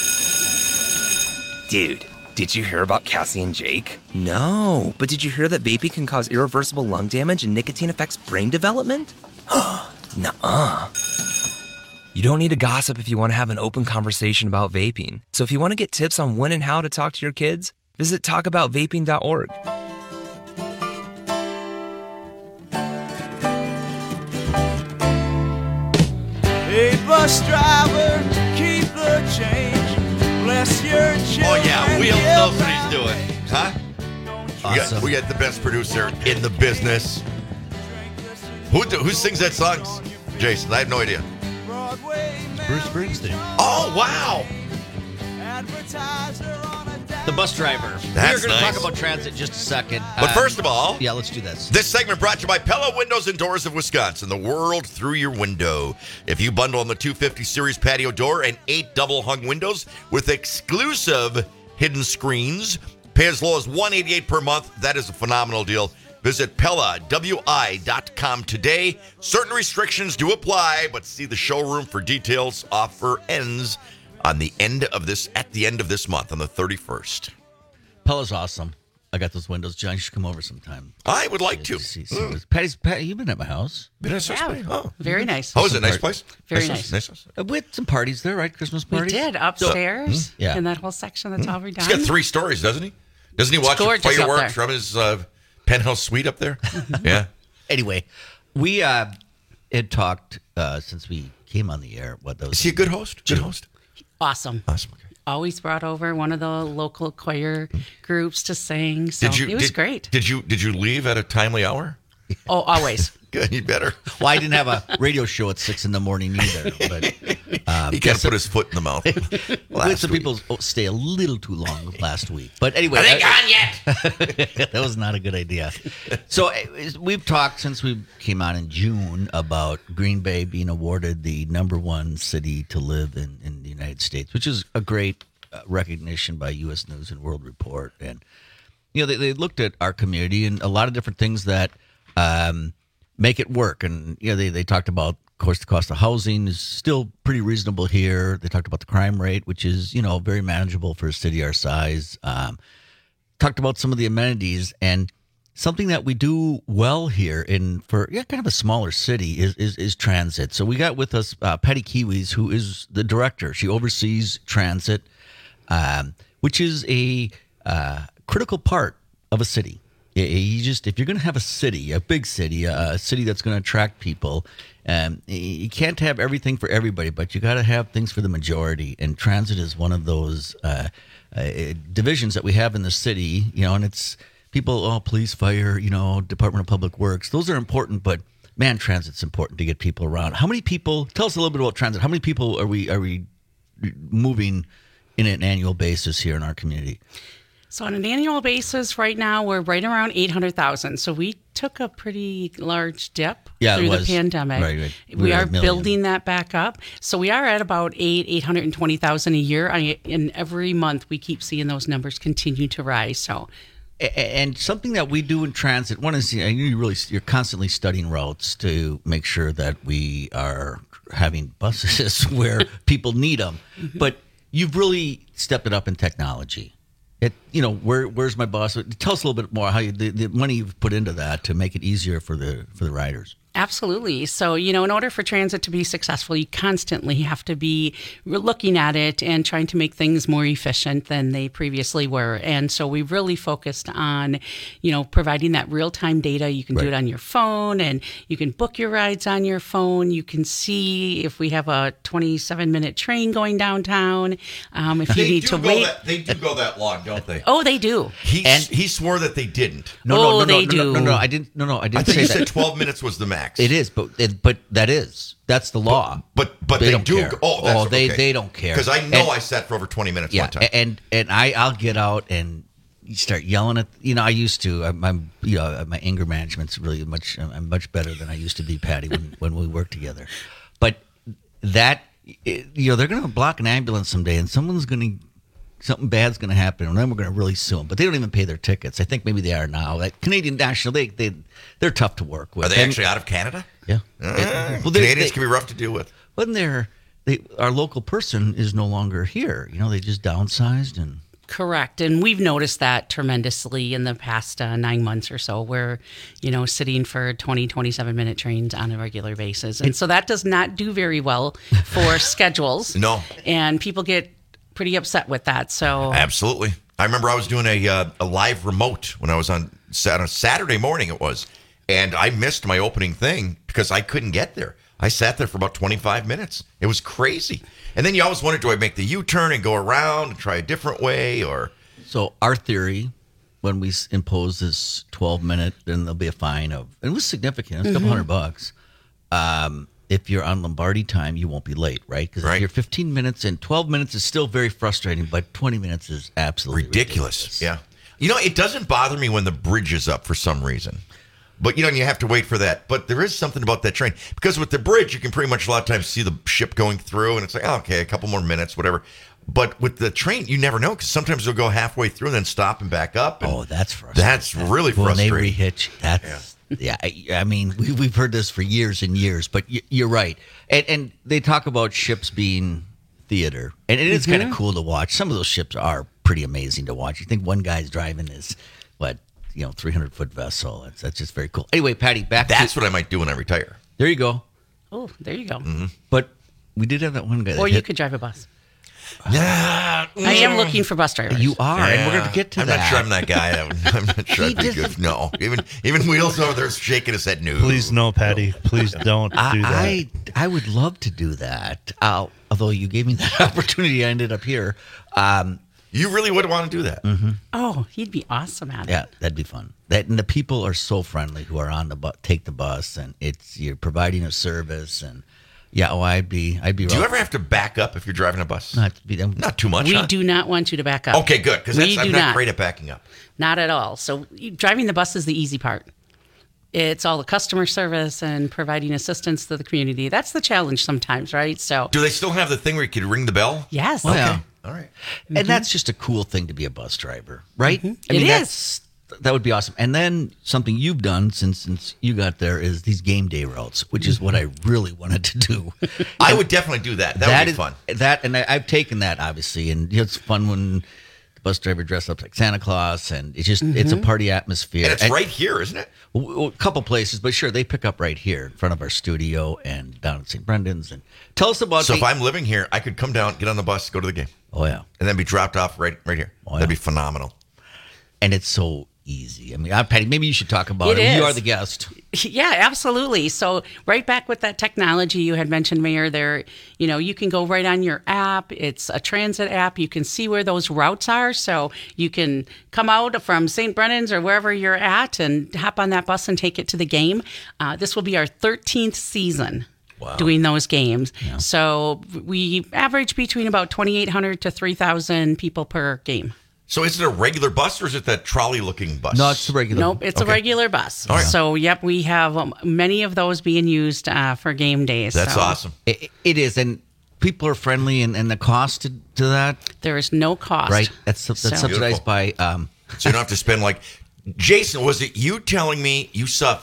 Dude, did you hear about Cassie and Jake? No, but did you hear that vaping can cause irreversible lung damage and nicotine affects brain development? Nuh-uh. You don't need to gossip if you want to have an open conversation about vaping. So if you want to get tips on when and how to talk to your kids, visit talkaboutvaping.org. Hey, bus driver, keep the change. Bless your children. Oh, yeah, Wheels knows what he's doing. Huh? Awesome. We got the best producer in the business. Who sings that song, Jason? I have no idea. Bruce Springsteen. Oh, wow. The bus driver. That's We're going to nice. talk about transit in just a second. But first of all, yeah, let's do this. This segment brought to you by Pella Windows and Doors of Wisconsin, the world through your window. If you bundle on the 250 series patio door and 8 double hung windows with exclusive hidden screens, pay as low as $188 per month. That is a phenomenal deal. Visit PellaWI.com today. Certain restrictions do apply, but see the showroom for details. Offer ends at the end of this month, on the 31st. Pella's awesome. I got those windows. John, you should come over sometime. I would like to. Patty, you've been at my house. Very nice. How was it? Nice place? Very nice. We had some parties there, right? Christmas We parties? did, upstairs, Yeah. in that whole section that's all redone. He's got 3 stories, doesn't he? Doesn't he It's watch the gorgeous up fireworks there. from his penthouse suite up there? Yeah. Anyway, we had talked since we came on the air. Is he a good host? Good host? Awesome. Awesome. Okay. Always brought over one of the local choir groups to sing. So it was great. Did you leave at a timely hour? Oh, always. Good, you better. Well, I didn't have a radio show at 6 a.m. either. But he can't put his foot in the mouth. We had some people stay a little too long last week. But anyway. Are they gone yet? That was not a good idea. So we've talked since we came on in June about Green Bay being awarded the #1 city to live in the United States, which is a great recognition by U.S. News and World Report. And, they looked at our community and a lot of different things that make it work. And, they talked about, of course, the cost of housing is still pretty reasonable here. They talked about the crime rate, which is, very manageable for a city our size. Talked about some of the amenities, and something that we do well here for kind of a smaller city is transit. So we got with us Patty Kiwis, who is the director. She oversees transit, which is a critical part of a city. If you're going to have a big city, a city that's going to attract people, you can't have everything for everybody, but you got to have things for the majority. And transit is one of those divisions that we have in the city. And it's people, police, fire, Department of Public Works. Those are important, but man, transit's important to get people around. How many people? Tell us a little bit about transit. How many people are we moving in an annual basis here in our community? So on an annual basis, right now, we're right around 800,000. So we took a pretty large dip through the pandemic. Right. We are building that back up. So we are at about 820,000 a year. And every month, we keep seeing those numbers continue to rise. So, and something that we do in transit, one is you're constantly studying routes to make sure that we are having buses where people need them. But you've really stepped it up in technology. Where's my boss? Tell us a little bit more how the money you've put into that to make it easier for the riders. Absolutely. So, in order for transit to be successful, you constantly have to be looking at it and trying to make things more efficient than they previously were. And so we really focused on, providing that real-time data. You can do it on your phone, and you can book your rides on your phone. You can see if we have a 27-minute train going downtown. If you need to wait. They do go that long, don't they? Oh, they do. He swore that they didn't. No, they do. No, I didn't. No, I didn't I think say you that. said 12 minutes was the max. It is, but that's the law. But they do. Care. They don't care. Because I know I sat for over 20 minutes one time. And I'll get out and start yelling at. I used to. I'm my anger management's really much. I'm much better than I used to be, Patty, when we worked together. But they're going to block an ambulance someday, and something bad's going to happen, and then we're going to really sue them. But they don't even pay their tickets. I think maybe they are now. Like Canadian National, they're tough to work with. Are they actually out of Canada? Yeah. Canadians can be rough to deal with. When our local person is no longer here. They just downsized and. Correct. And we've noticed that tremendously in the past 9 months or so. We're, sitting for 20, 27-minute trains on a regular basis. And so that does not do very well for schedules. No. And people get pretty upset with that. So absolutely. I remember I was doing a live remote when I was on a Saturday morning it was, and I missed my opening thing because I couldn't get there. I sat there for about 25 minutes. It was crazy. And then you always wonder, do I make the U-turn and go around and try a different way? Or so our theory, when we impose this 12-minute, then there'll be a fine of, and it was significant, it's a couple $100. If you're on Lombardi time, you won't be late, right? Because if you're 15 minutes and 12 minutes is still very frustrating, but 20 minutes is absolutely ridiculous. Yeah. It doesn't bother me when the bridge is up for some reason. But, you have to wait for that. But there is something about that train. Because with the bridge, you can pretty much a lot of times see the ship going through, and it's like, okay, a couple more minutes, whatever. But with the train, you never know, because sometimes they'll go halfway through and then stop and back up. And that's frustrating. That's really frustrating. When they rehitch, Yeah, I mean, we've heard this for years and years, but you're right. And they talk about ships being theater, and it is kind of cool to watch. Some of those ships are pretty amazing to watch. You think one guy's driving his, 300-foot vessel. That's just very cool. Anyway, Patty, That's what I might do when I retire. There you go. Oh, there you go. Mm-hmm. But we did have that one guy. Or you could drive a bus. Yeah, I am looking for bus drivers. You are, and we're going to get to I'm that. not sure I'm that guy. I'm not sure I'd be good. No, even Wheels over there shaking his head. No, Please no, Patty. Please don't do that. I would love to do that. Although you gave me that opportunity, I ended up here. You really would want to do that. Mm-hmm. Oh, he'd be awesome at it. Yeah, that'd be fun. And the people are so friendly who are on the bus, take the bus, and you're providing a service, and I'd be. Do you ever have to back up if you're driving a bus? Not too much. We do not want you to back up. Okay, good, because I'm not great at backing up. Not at all. So driving the bus is the easy part. It's all the customer service and providing assistance to the community. That's the challenge sometimes, right? So, do they still have the thing where you could ring the bell? Yes. Okay. Yeah. All right. And that's just a cool thing to be a bus driver, right? Mm-hmm. I mean, that would be awesome. And then something you've done since you got there is these game day routes, which is what I really wanted to do. I would definitely do that. That would be fun. I've taken that, obviously, and it's fun when the bus driver dressed up like Santa Claus, and it's just it's a party atmosphere. And it's right here, isn't it? A couple places, but sure, they pick up right here in front of our studio and down at St. Brendan's. And tell us about. So if I'm living here, I could come down, get on the bus, go to the game. Oh yeah, and then be dropped off right here. That'd be phenomenal. And it's so easy. I mean, Patty, maybe you should talk about it. You are the guest. Yeah, absolutely. So right back with that technology you had mentioned, Mayor, there, you can go right on your app. It's a transit app. You can see where those routes are. So you can come out from St. Brennan's or wherever you're at and hop on that bus and take it to the game. This will be our 13th season. Wow. Doing those games. Yeah. So we average between about 2,800 to 3,000 people per game. So is it a regular bus or is it that trolley-looking bus? No, it's a regular. Nope, it's a regular bus. All right. So, we have many of those being used for game days. That's awesome. It is, and people are friendly, and the cost to that? There is no cost. Right, that's subsidized by... So you don't have to spend Jason, was it you telling me you saw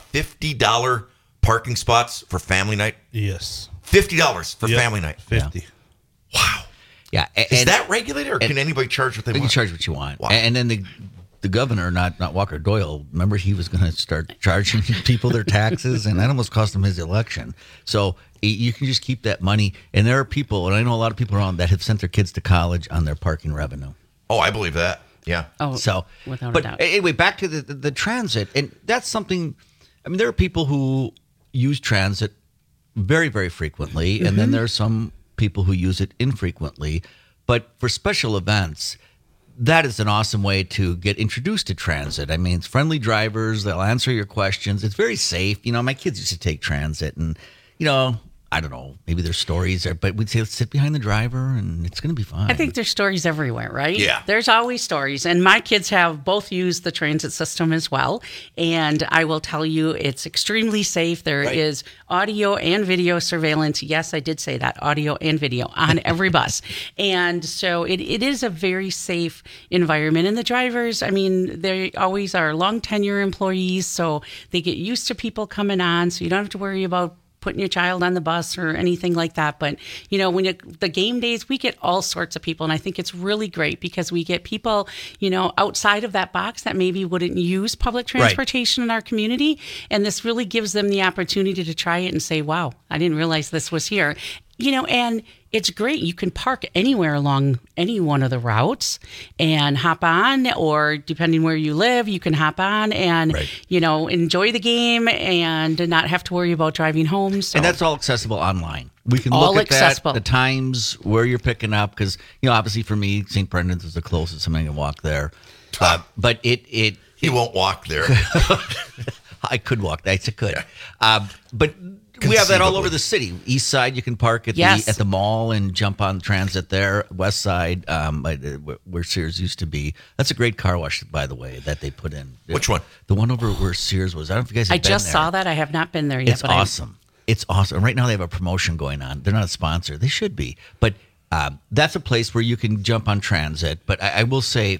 $50 parking spots for family night? Yes. $50 for family night? 50. Yeah. Wow. Yeah, is that regulated, or can anybody charge what they want? You can charge what you want. Wow. And then the governor, not Walker Doyle, remember he was going to start charging people their taxes, and that almost cost him his election. So you can just keep that money. And there are people, and I know a lot of people around that have sent their kids to college on their parking revenue. Oh, I believe that. Yeah. Oh, so without a doubt. Anyway, back to the transit, and that's something. I mean, there are people who use transit very, very frequently, and then there are some people who use it infrequently. But for special events, that is an awesome way to get introduced to transit. I mean, it's friendly drivers. They'll answer your questions. It's very safe. My kids used to take transit, and, I don't know, maybe there's stories there, but we'd say, let's sit behind the driver, and it's going to be fine. I think there's stories everywhere, right? Yeah. There's always stories. And my kids have both used the transit system as well. And I will tell you, it's extremely safe. There is audio and video surveillance. Yes, I did say that, audio and video on every bus. And so it is a very safe environment. And the drivers, I mean, they always are long tenure employees, so they get used to people coming on, so you don't have to worry about putting your child on the bus or anything like that. But, when the game days, we get all sorts of people. And I think it's really great because we get people, outside of that box that maybe wouldn't use public transportation in our community. And this really gives them the opportunity to try it and say, wow, I didn't realize this was here. And it's great. You can park anywhere along any one of the routes and hop on, or depending where you live, you can hop on and, enjoy the game and not have to worry about driving home. So. And that's all accessible online. We can look at that, the times, where you're picking up, because, obviously for me, St. Brendan's is the closest. I can walk there. But he won't walk there. I could walk. I could. But we have that all over the city. East side, you can park at the mall and jump on transit there. West side, where Sears used to be. That's a great car wash, by the way, that they put in. Which one? The one over where Sears was. I don't know if you guys have been there. I just saw that. I have not been there yet. It's awesome. It's awesome. Right now they have a promotion going on. They're not a sponsor. They should be. But that's a place where you can jump on transit. But I will say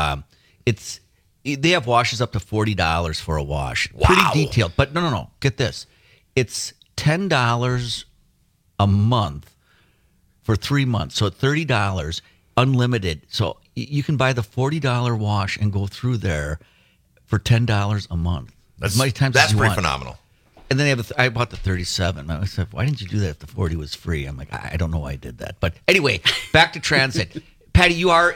they have washes up to $40 for a wash. Wow. Pretty detailed. But no. Get this. It's $10 a month for 3 months. So $30, unlimited. So you can buy the $40 wash and go through there for $10 a month. That's as many times as you pretty want. phenomenal. And then I bought the 37. I said, why didn't you do that if the 40 was free? I'm like, I don't know why I did that. But anyway, back to transit. Patty, you are,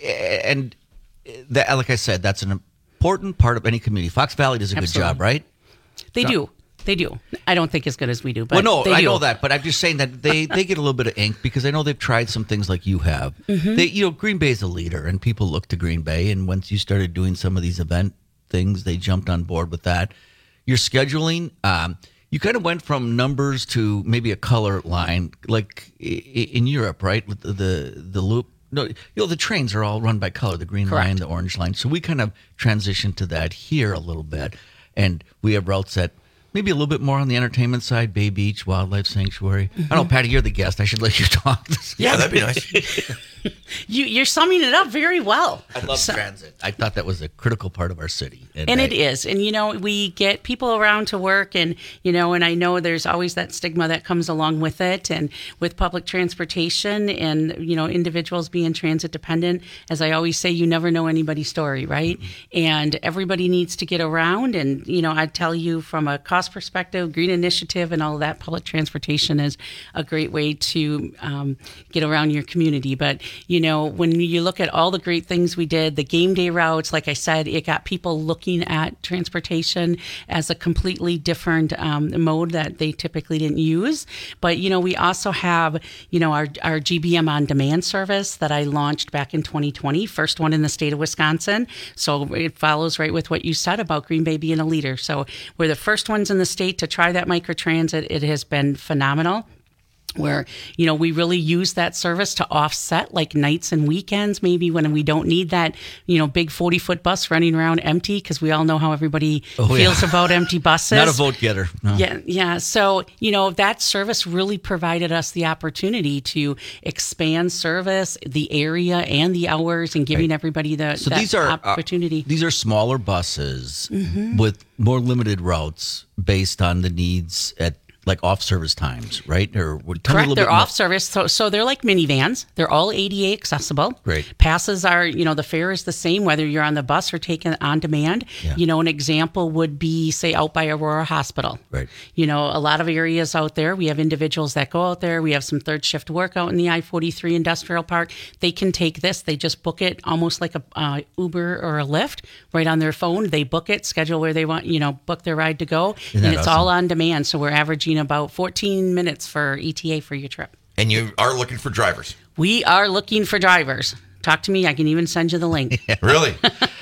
and that, like I said, that's an important part of any community. Fox Valley does a good job, right? They do. They do. I don't think as good as we do, but well, no, they I do. know that, but I'm just saying that they get a little bit of ink because I know they've tried some things like you have. Mm-hmm. Green Bay's a leader, and people look to Green Bay. And once you started doing some of these event things, they jumped on board with that. Your scheduling, you kind of went from numbers to maybe a color line, like in Europe, right? With the loop. No, the trains are all run by color, the green line, the orange line. So we kind of transitioned to that here a little bit. And we have routes that maybe a little bit more on the entertainment side, Bay Beach, Wildlife Sanctuary. I don't know, Patty, you're the guest. I should let you talk. Yeah, that'd be nice. You're summing it up very well. I love transit. I thought that was a critical part of our city. And it is. And, we get people around to work and I know there's always that stigma that comes along with it. And with public transportation and, individuals being transit dependent, as I always say, you never know anybody's story, right? And everybody needs to get around. And, I'd tell you from a cost perspective, Green Initiative and all of that, public transportation is a great way to get around your community. But, when you look at all the great things we did, the game day routes, like I said, it got people looking at transportation as a completely different mode that they typically didn't use. But, we also have, our GBM on demand service that I launched back in 2020, first one in the state of Wisconsin. So it follows right with what you said about Green Bay being a leader. So we're the first ones in the state to try that microtransit. It has been phenomenal. Where, we really use that service to offset like nights and weekends, maybe when we don't need that, big 40-foot bus running around empty, because we all know how everybody feels about empty buses. Not a vote getter. No. Yeah. So, that service really provided us the opportunity to expand service, the area and the hours, and giving everybody that opportunity. These are smaller buses with more limited routes based on the needs at like off-service times, right? Or correct, they're off-service, so they're like minivans. They're all ADA accessible. Great. Passes are, the fare is the same whether you're on the bus or taken on demand. Yeah. An example would be, say, out by Aurora Hospital. Right. A lot of areas out there, we have individuals that go out there. We have some third shift work out in the I-43 Industrial Park. They can take this. They just book it almost like a Uber or a Lyft right on their phone. They book it, schedule where they want, book their ride to go. And it's all on demand. So we're averaging about 14 minutes for ETA for your trip. And you are looking for drivers? We are looking for drivers. Talk to me. I can even send you the link. Really?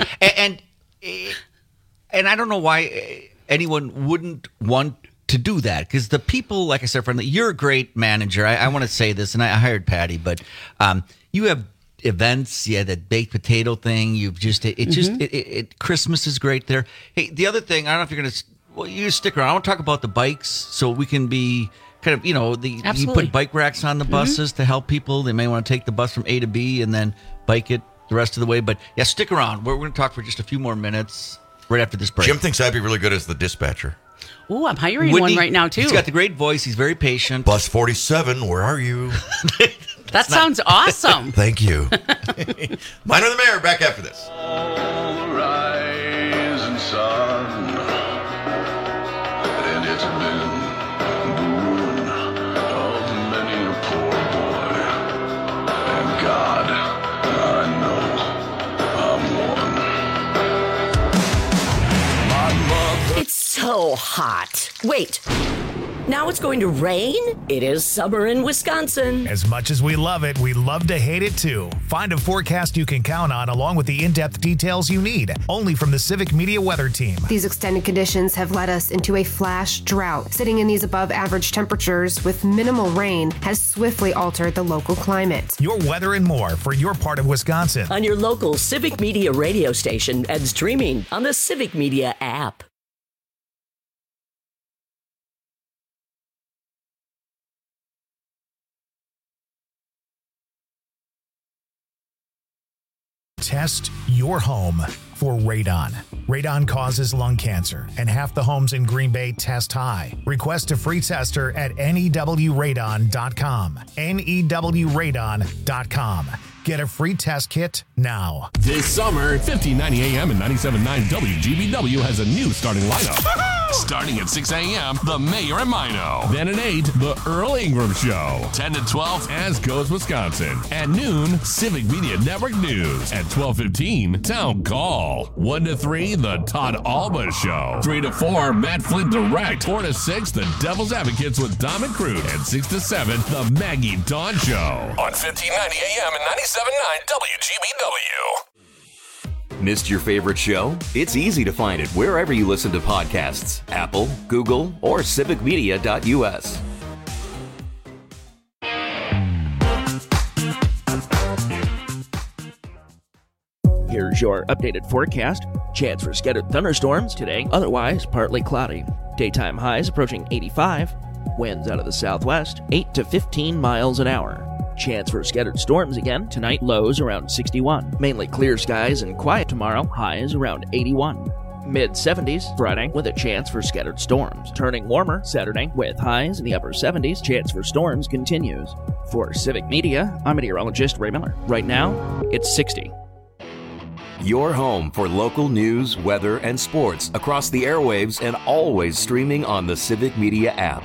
and I don't know why anyone wouldn't want to do that, because the people, like I said, friendly, you're a great manager. I want to say this, and I hired Patty, but you have events, that baked potato thing. You've just, Christmas is great there. Hey, the other thing, I don't know if you're going to, you stick around. I want to talk about the bikes so we can be kind of, you put bike racks on the buses to help people. They may want to take the bus from A to B and then bike it the rest of the way. But yeah, stick around. We're going to talk for just a few more minutes right after this break. Jim thinks I'd be really good as the dispatcher. Ooh, I'm hiring one right now, too. He's got the great voice. He's very patient. Bus 47, where are you? That sounds awesome. Thank you. Mine or the Mayor, back after this. Rising sun. And it's been the ruin of many a poor boy. And God, I know I'm one. It's so hot. Wait. Now it's going to rain? It is summer in Wisconsin. As much as we love it, we love to hate it too. Find a forecast you can count on along with the in-depth details you need. Only from the Civic Media Weather Team. These extended conditions have led us into a flash drought. Sitting in these above average temperatures with minimal rain has swiftly altered the local climate. Your weather and more for your part of Wisconsin. On your local Civic Media radio station and streaming on the Civic Media app. Test your home for radon. Radon causes lung cancer, and half the homes in Green Bay test high. Request a free tester at newradon.com. newradon.com. Get a free test kit now. This summer, 1590 AM and 97.9 WGBW has a new starting lineup. Starting at 6 a.m., The Mayor and Mino. Then at 8, The Earl Ingram Show. 10 to 12, As Goes Wisconsin. At noon, Civic Media Network News. At 12:15, Town Call. 1 to 3, The Todd Alba Show. 3 to 4, Matt Flint Direct. 4 to 6, The Devil's Advocates with Dom and Crude. And 6 to 7, The Maggie Dawn Show. On 1590 AM and 97.9 WGBW. Missed your favorite show? It's easy to find it wherever you listen to podcasts. Apple, Google, or civicmedia.us. Here's your updated forecast. Chance for scattered thunderstorms today, otherwise partly cloudy. Daytime highs approaching 85. Winds out of the southwest, 8 to 15 miles an hour. Chance for scattered storms again tonight, lows around 61. Mainly clear skies and quiet tomorrow, highs around 81. Mid-70s Friday with a chance for scattered storms. Turning warmer Saturday with highs in the upper 70s. Chance for storms continues. For Civic Media, I'm meteorologist Ray Miller. Right now, it's 60. Your home for local news, weather, and sports across the airwaves and always streaming on the Civic Media app.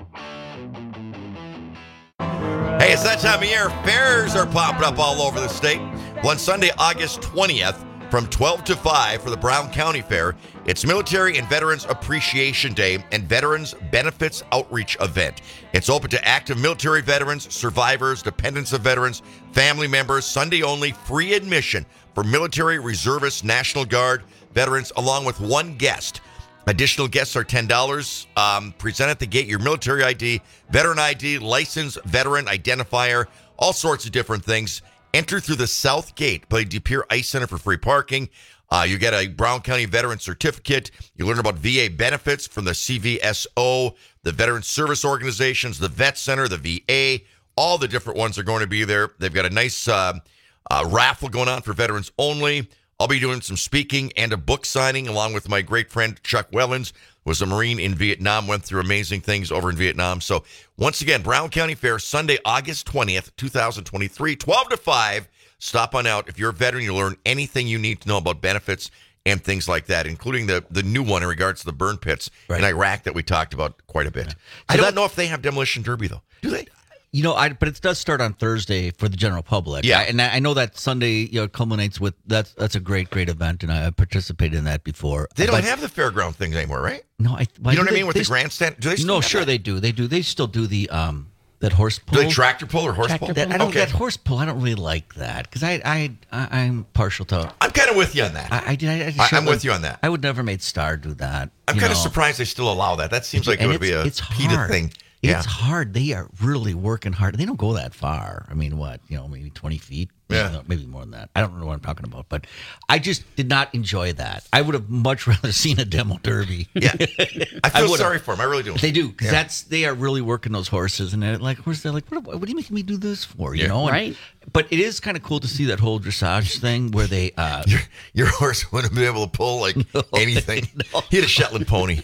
Hey, it's that time of year. Fairs are popping up all over the state. One Sunday, August 20th, from 12 to 5 for the Brown County Fair. It's Military and Veterans Appreciation Day and Veterans Benefits Outreach Event. It's open to active military veterans, survivors, dependents of veterans, family members. Sunday only, free admission for military, reservists, National Guard veterans, along with one guest. Additional guests are $10. Present at the gate your military ID, veteran ID, licensed veteran identifier, all sorts of different things. Enter through the south gate by De Pere Ice Center for free parking. You get a Brown County Veteran Certificate. You learn about VA benefits from the CVSO, the Veteran Service Organizations, the Vet Center, the VA. All the different ones are going to be there. They've got a nice raffle going on for veterans only. I'll be doing some speaking and a book signing along with my great friend Chuck Wellens, who was a Marine in Vietnam, went through amazing things over in Vietnam. So once again, Brown County Fair, Sunday, August 20th, 2023, 12 to 5. Stop on out. If you're a veteran, you'll learn anything you need to know about benefits and things like that, including the new one in regards to the burn pits in Iraq that we talked about quite a bit. Yeah. I don't know if they have Demolition Derby, though. Do they? You know, but it does start on Thursday for the general public. Yeah, and I know that Sunday, culminates with that's a great event, and I participated in that before. They don't have the fairground things anymore, right? No, you know what I mean with the grandstand. Do they? Still have that? They do. They still do the that horse pull. Do they tractor pull or horse pull? That horse pull. I don't really like that because I'm partial to. I'm kind of with you on that. I'm with you on that. I would never made Star do that. I'm kind of surprised they still allow that. That seems like it would be a PETA thing. Yeah. It's hard. They are really working hard. They don't go that far. I mean, maybe 20 feet? Yeah. Maybe more than that. I don't know what I'm talking about. But I just did not enjoy that. I would have much rather seen a demo derby. Yeah. I feel sorry for them. I really do. They do. Because they are really working those horses. And they're like, what are you making me do this for? You know? Right. But it is kind of cool to see that whole dressage thing where they... your horse wouldn't be able to pull anything. No. He had a Shetland pony.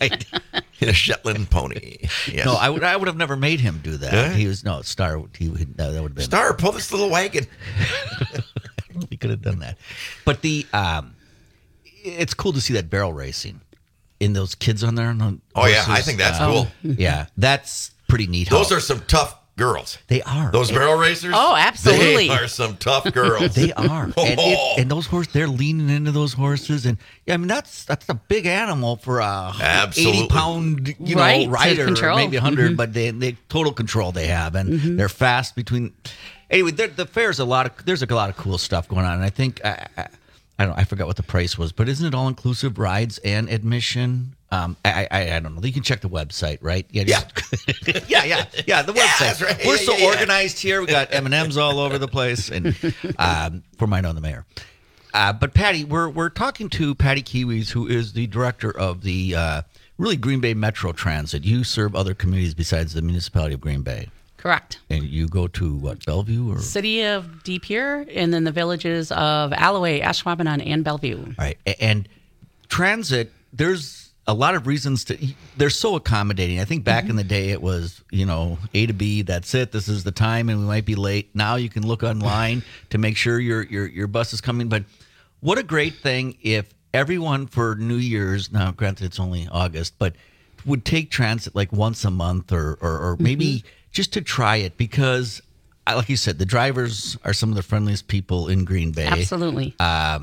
Yes. No, I would have never made him do that. Yeah. He was Star. That would have been Star. Pull this little wagon. He could have done that, but it's cool to see that barrel racing in those kids on there. I think that's cool. Yeah, that's pretty neat. Those are some tough girls. They are. Those barrel racers? Oh, absolutely. They are some tough girls. They are. And those horses, they're leaning into those horses. And I mean, that's a big animal for a 80-pound, rider, or maybe 100, but they total control they have. And they're fast between. Anyway, the fair's there's a lot of cool stuff going on. And I think, I forgot what the price was, but isn't it all inclusive rides and admission? I don't know. You can check the website, right? Yeah. The website. Right. We're organized here. We got M&Ms all over the place, and for Mino and the Mayor. But Patty, we're talking to Patty Kiwis, who is the director of the Green Bay Metro Transit. You serve other communities besides the municipality of Green Bay. Correct. And you go to what, Bellevue or City of De Pere, and then the villages of Alloway, Ashwaubenon, and Bellevue. All right, and transit. There's a lot of reasons they're so accommodating. I think back in the day it was, A to B, that's it. This is the time and we might be late. Now you can look online to make sure your bus is coming. But what a great thing if everyone for New Year's, now granted it's only August, but would take transit like once a month or maybe just to try it because, like you said, the drivers are some of the friendliest people in Green Bay. Absolutely. I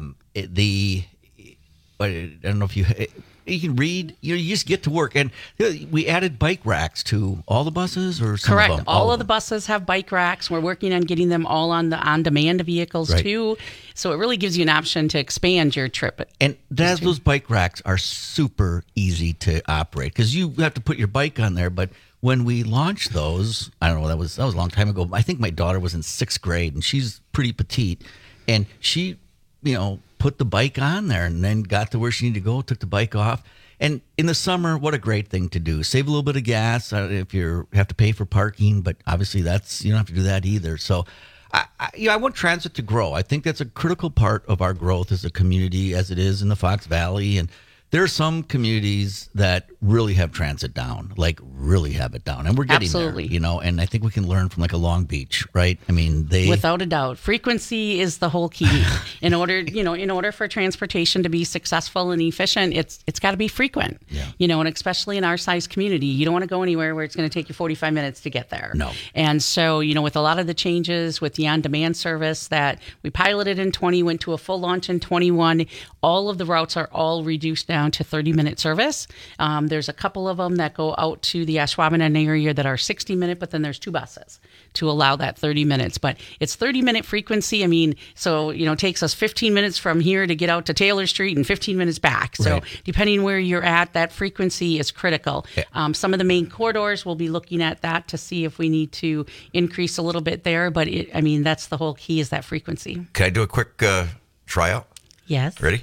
don't know if you can read. You just get to work, and we added bike racks to all the buses, or some correct. Of them? All of the buses have bike racks. We're working on getting them all on the on-demand vehicles too. So it really gives you an option to expand your trip. And those bike racks are super easy to operate because you have to put your bike on there. But when we launched those, I don't know, that was a long time ago. I think my daughter was in 6th grade, and she's pretty petite, and she, put the bike on there and then got to where she needed to go, took the bike off. And in the summer, what a great thing to do. Save a little bit of gas if you have to pay for parking, but obviously you don't have to do that either. So I want transit to grow. I think that's a critical part of our growth as a community, as it is in the Fox Valley. And there are some communities that really have transit down, like really have it down. And we're getting there, and I think we can learn from like a Long Beach, right? I mean, without a doubt, frequency is the whole key. In order for transportation to be successful and efficient, it's got to be frequent. Yeah. And especially in our size community, you don't want to go anywhere where it's going to take you 45 minutes to get there. No. And so, with a lot of the changes with the on-demand service that we piloted in 20, went to a full launch in 21, all of the routes are all reduced down to 30-minute service. There's a couple of them that go out to the Ashwaubenon area that are 60-minute, but then there's 2 buses to allow that 30 minutes. But it's 30-minute frequency. I mean, so, it takes us 15 minutes from here to get out to Taylor Street and 15 minutes back. So depending where you're at, that frequency is critical. Yeah. Some of the main corridors, we'll be looking at that to see if we need to increase a little bit there. But that's the whole key, is that frequency. Can I do a quick tryout? Yes. Ready?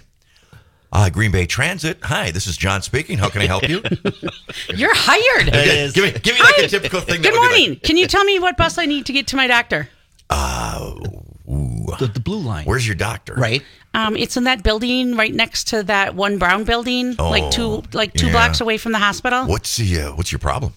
Green Bay Transit. Hi, this is John speaking. How can I help you? You're hired. Give me like a typical thing. Good morning. Can you tell me what bus I need to get to my doctor? The blue line. Where's your doctor? Right. It's in that building right next to that one brown building, like two blocks away from the hospital. What's your problem?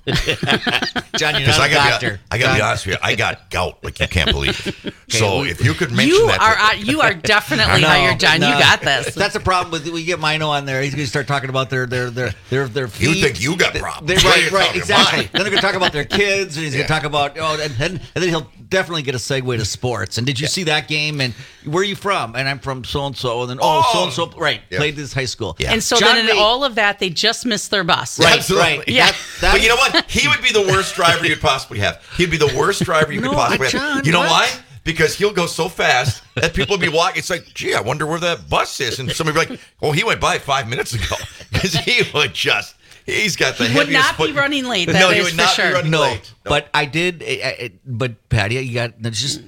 John, you're not a doctor. I got to be honest with you. I got gout like you can't believe. Okay, so if you could mention you are definitely hired, John. You got this. That's a problem with we get Mino on there. He's going to start talking about their feet. You think you got problems? Right, exactly. Then they're going to talk about their kids, and he's going to talk about and then he'll definitely get a segue to sports. And did you see that game? And where are you from? And I'm from so and so, and then so-and-so, played this high school. Yeah. And so then in all of that, they just missed their bus. Right. Yeah. But you know what? He would be the worst driver you'd possibly have. He'd be the worst driver you could possibly have. You know why? Because he'll go so fast that people will be walking. It's like, gee, I wonder where that bus is. And somebody will be like, oh, he went by 5 minutes ago. Because he would just... He's got the heaviest... He would not be running late. That he would not be running late. No. But I did... But, Patty, you got...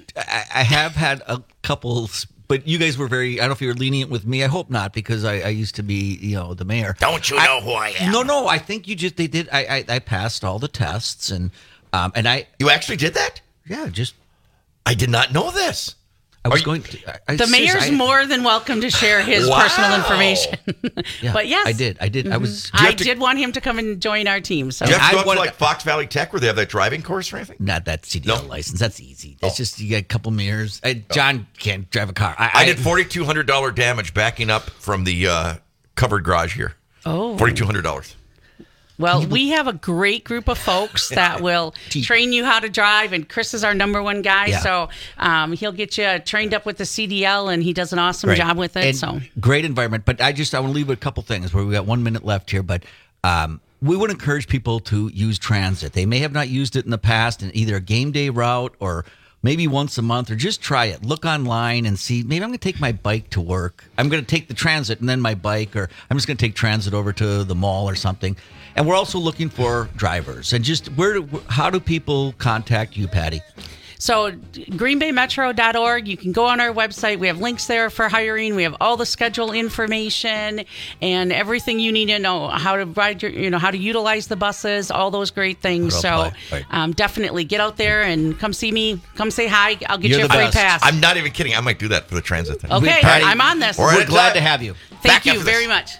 I have had a couple... But you guys were very... I don't know if you were lenient with me. I hope not, because I used to be, the mayor. Don't you know who I am? No. I think they did... I passed all the tests, and I... You actually did that? Yeah, just... I did not know this. I was going to... The mayor's more than welcome to share his personal information. Yeah, but yes. I did. Mm-hmm. I did want him to come and join our team. So do you have to go to like Fox Valley Tech where they have that driving course or anything? Not that CDL license. That's easy. It's just you get a couple mirrors. John can't drive a car. I did $4,200 damage backing up from the covered garage here. Oh. $4,200. Well, we have a great group of folks that will train you how to drive, and Chris is our number one guy, so he'll get you trained up with the CDL, and he does an awesome job with it. And great environment, but I want to leave with a couple things where we got 1 minute left here, but we would encourage people to use transit. They may have not used it in the past in either a game day route or maybe once a month, or just try it. Look online and see, maybe I'm going to take my bike to work. I'm going to take the transit and then my bike, or I'm just going to take transit over to the mall or something. And we're also looking for drivers. And just how do people contact you, Patty? So greenbaymetro.org, you can go on our website. We have links there for hiring. We have all the schedule information and everything you need to know, how to ride how to utilize the buses, all those great things. So definitely get out there and come see me. Come say hi. I'll get you a free pass. I'm not even kidding. I might do that for the transit thing. Okay, Patty, I'm on this. We're glad to have you. Thank you very much.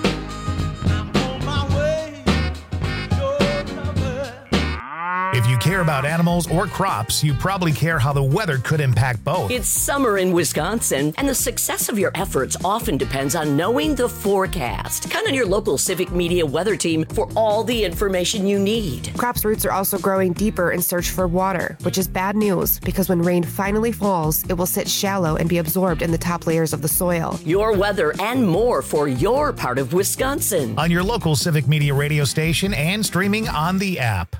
If you care care about animals or crops, you probably care how the weather could impact both. It's summer in Wisconsin, and the success of your efforts often depends on knowing the forecast. Count on your local Civic Media weather team for all the information you need. Crops' roots are also growing deeper in search for water, which is bad news because when rain finally falls, it will sit shallow and be absorbed in the top layers of the soil. Your weather and more for your part of Wisconsin. On your local Civic Media radio station and streaming on the app.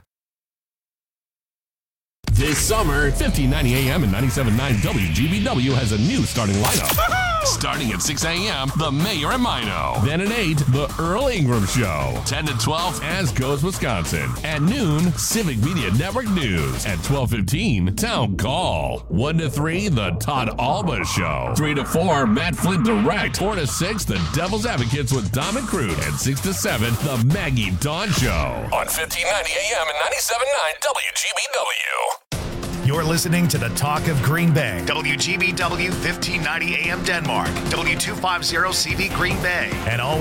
This summer, 1590 AM and 97.9 WGBW has a new starting lineup. Starting at 6 a.m., The Mayor and Mino. Then at 8, The Earl Ingram Show. 10 to 12, As Goes Wisconsin. At noon, Civic Media Network News. At 12:15, Town Call. 1 to 3, The Todd Alba Show. 3 to 4, Matt Flint Direct. 4 to 6, The Devil's Advocates with Dom and Crude. And 6 to 7, The Maggie Dawn Show. On 1590 AM and 97.9 WGBW. You're listening to the Talk of Green Bay. WGBW 1590 AM Denmark. W250 CV Green Bay. And always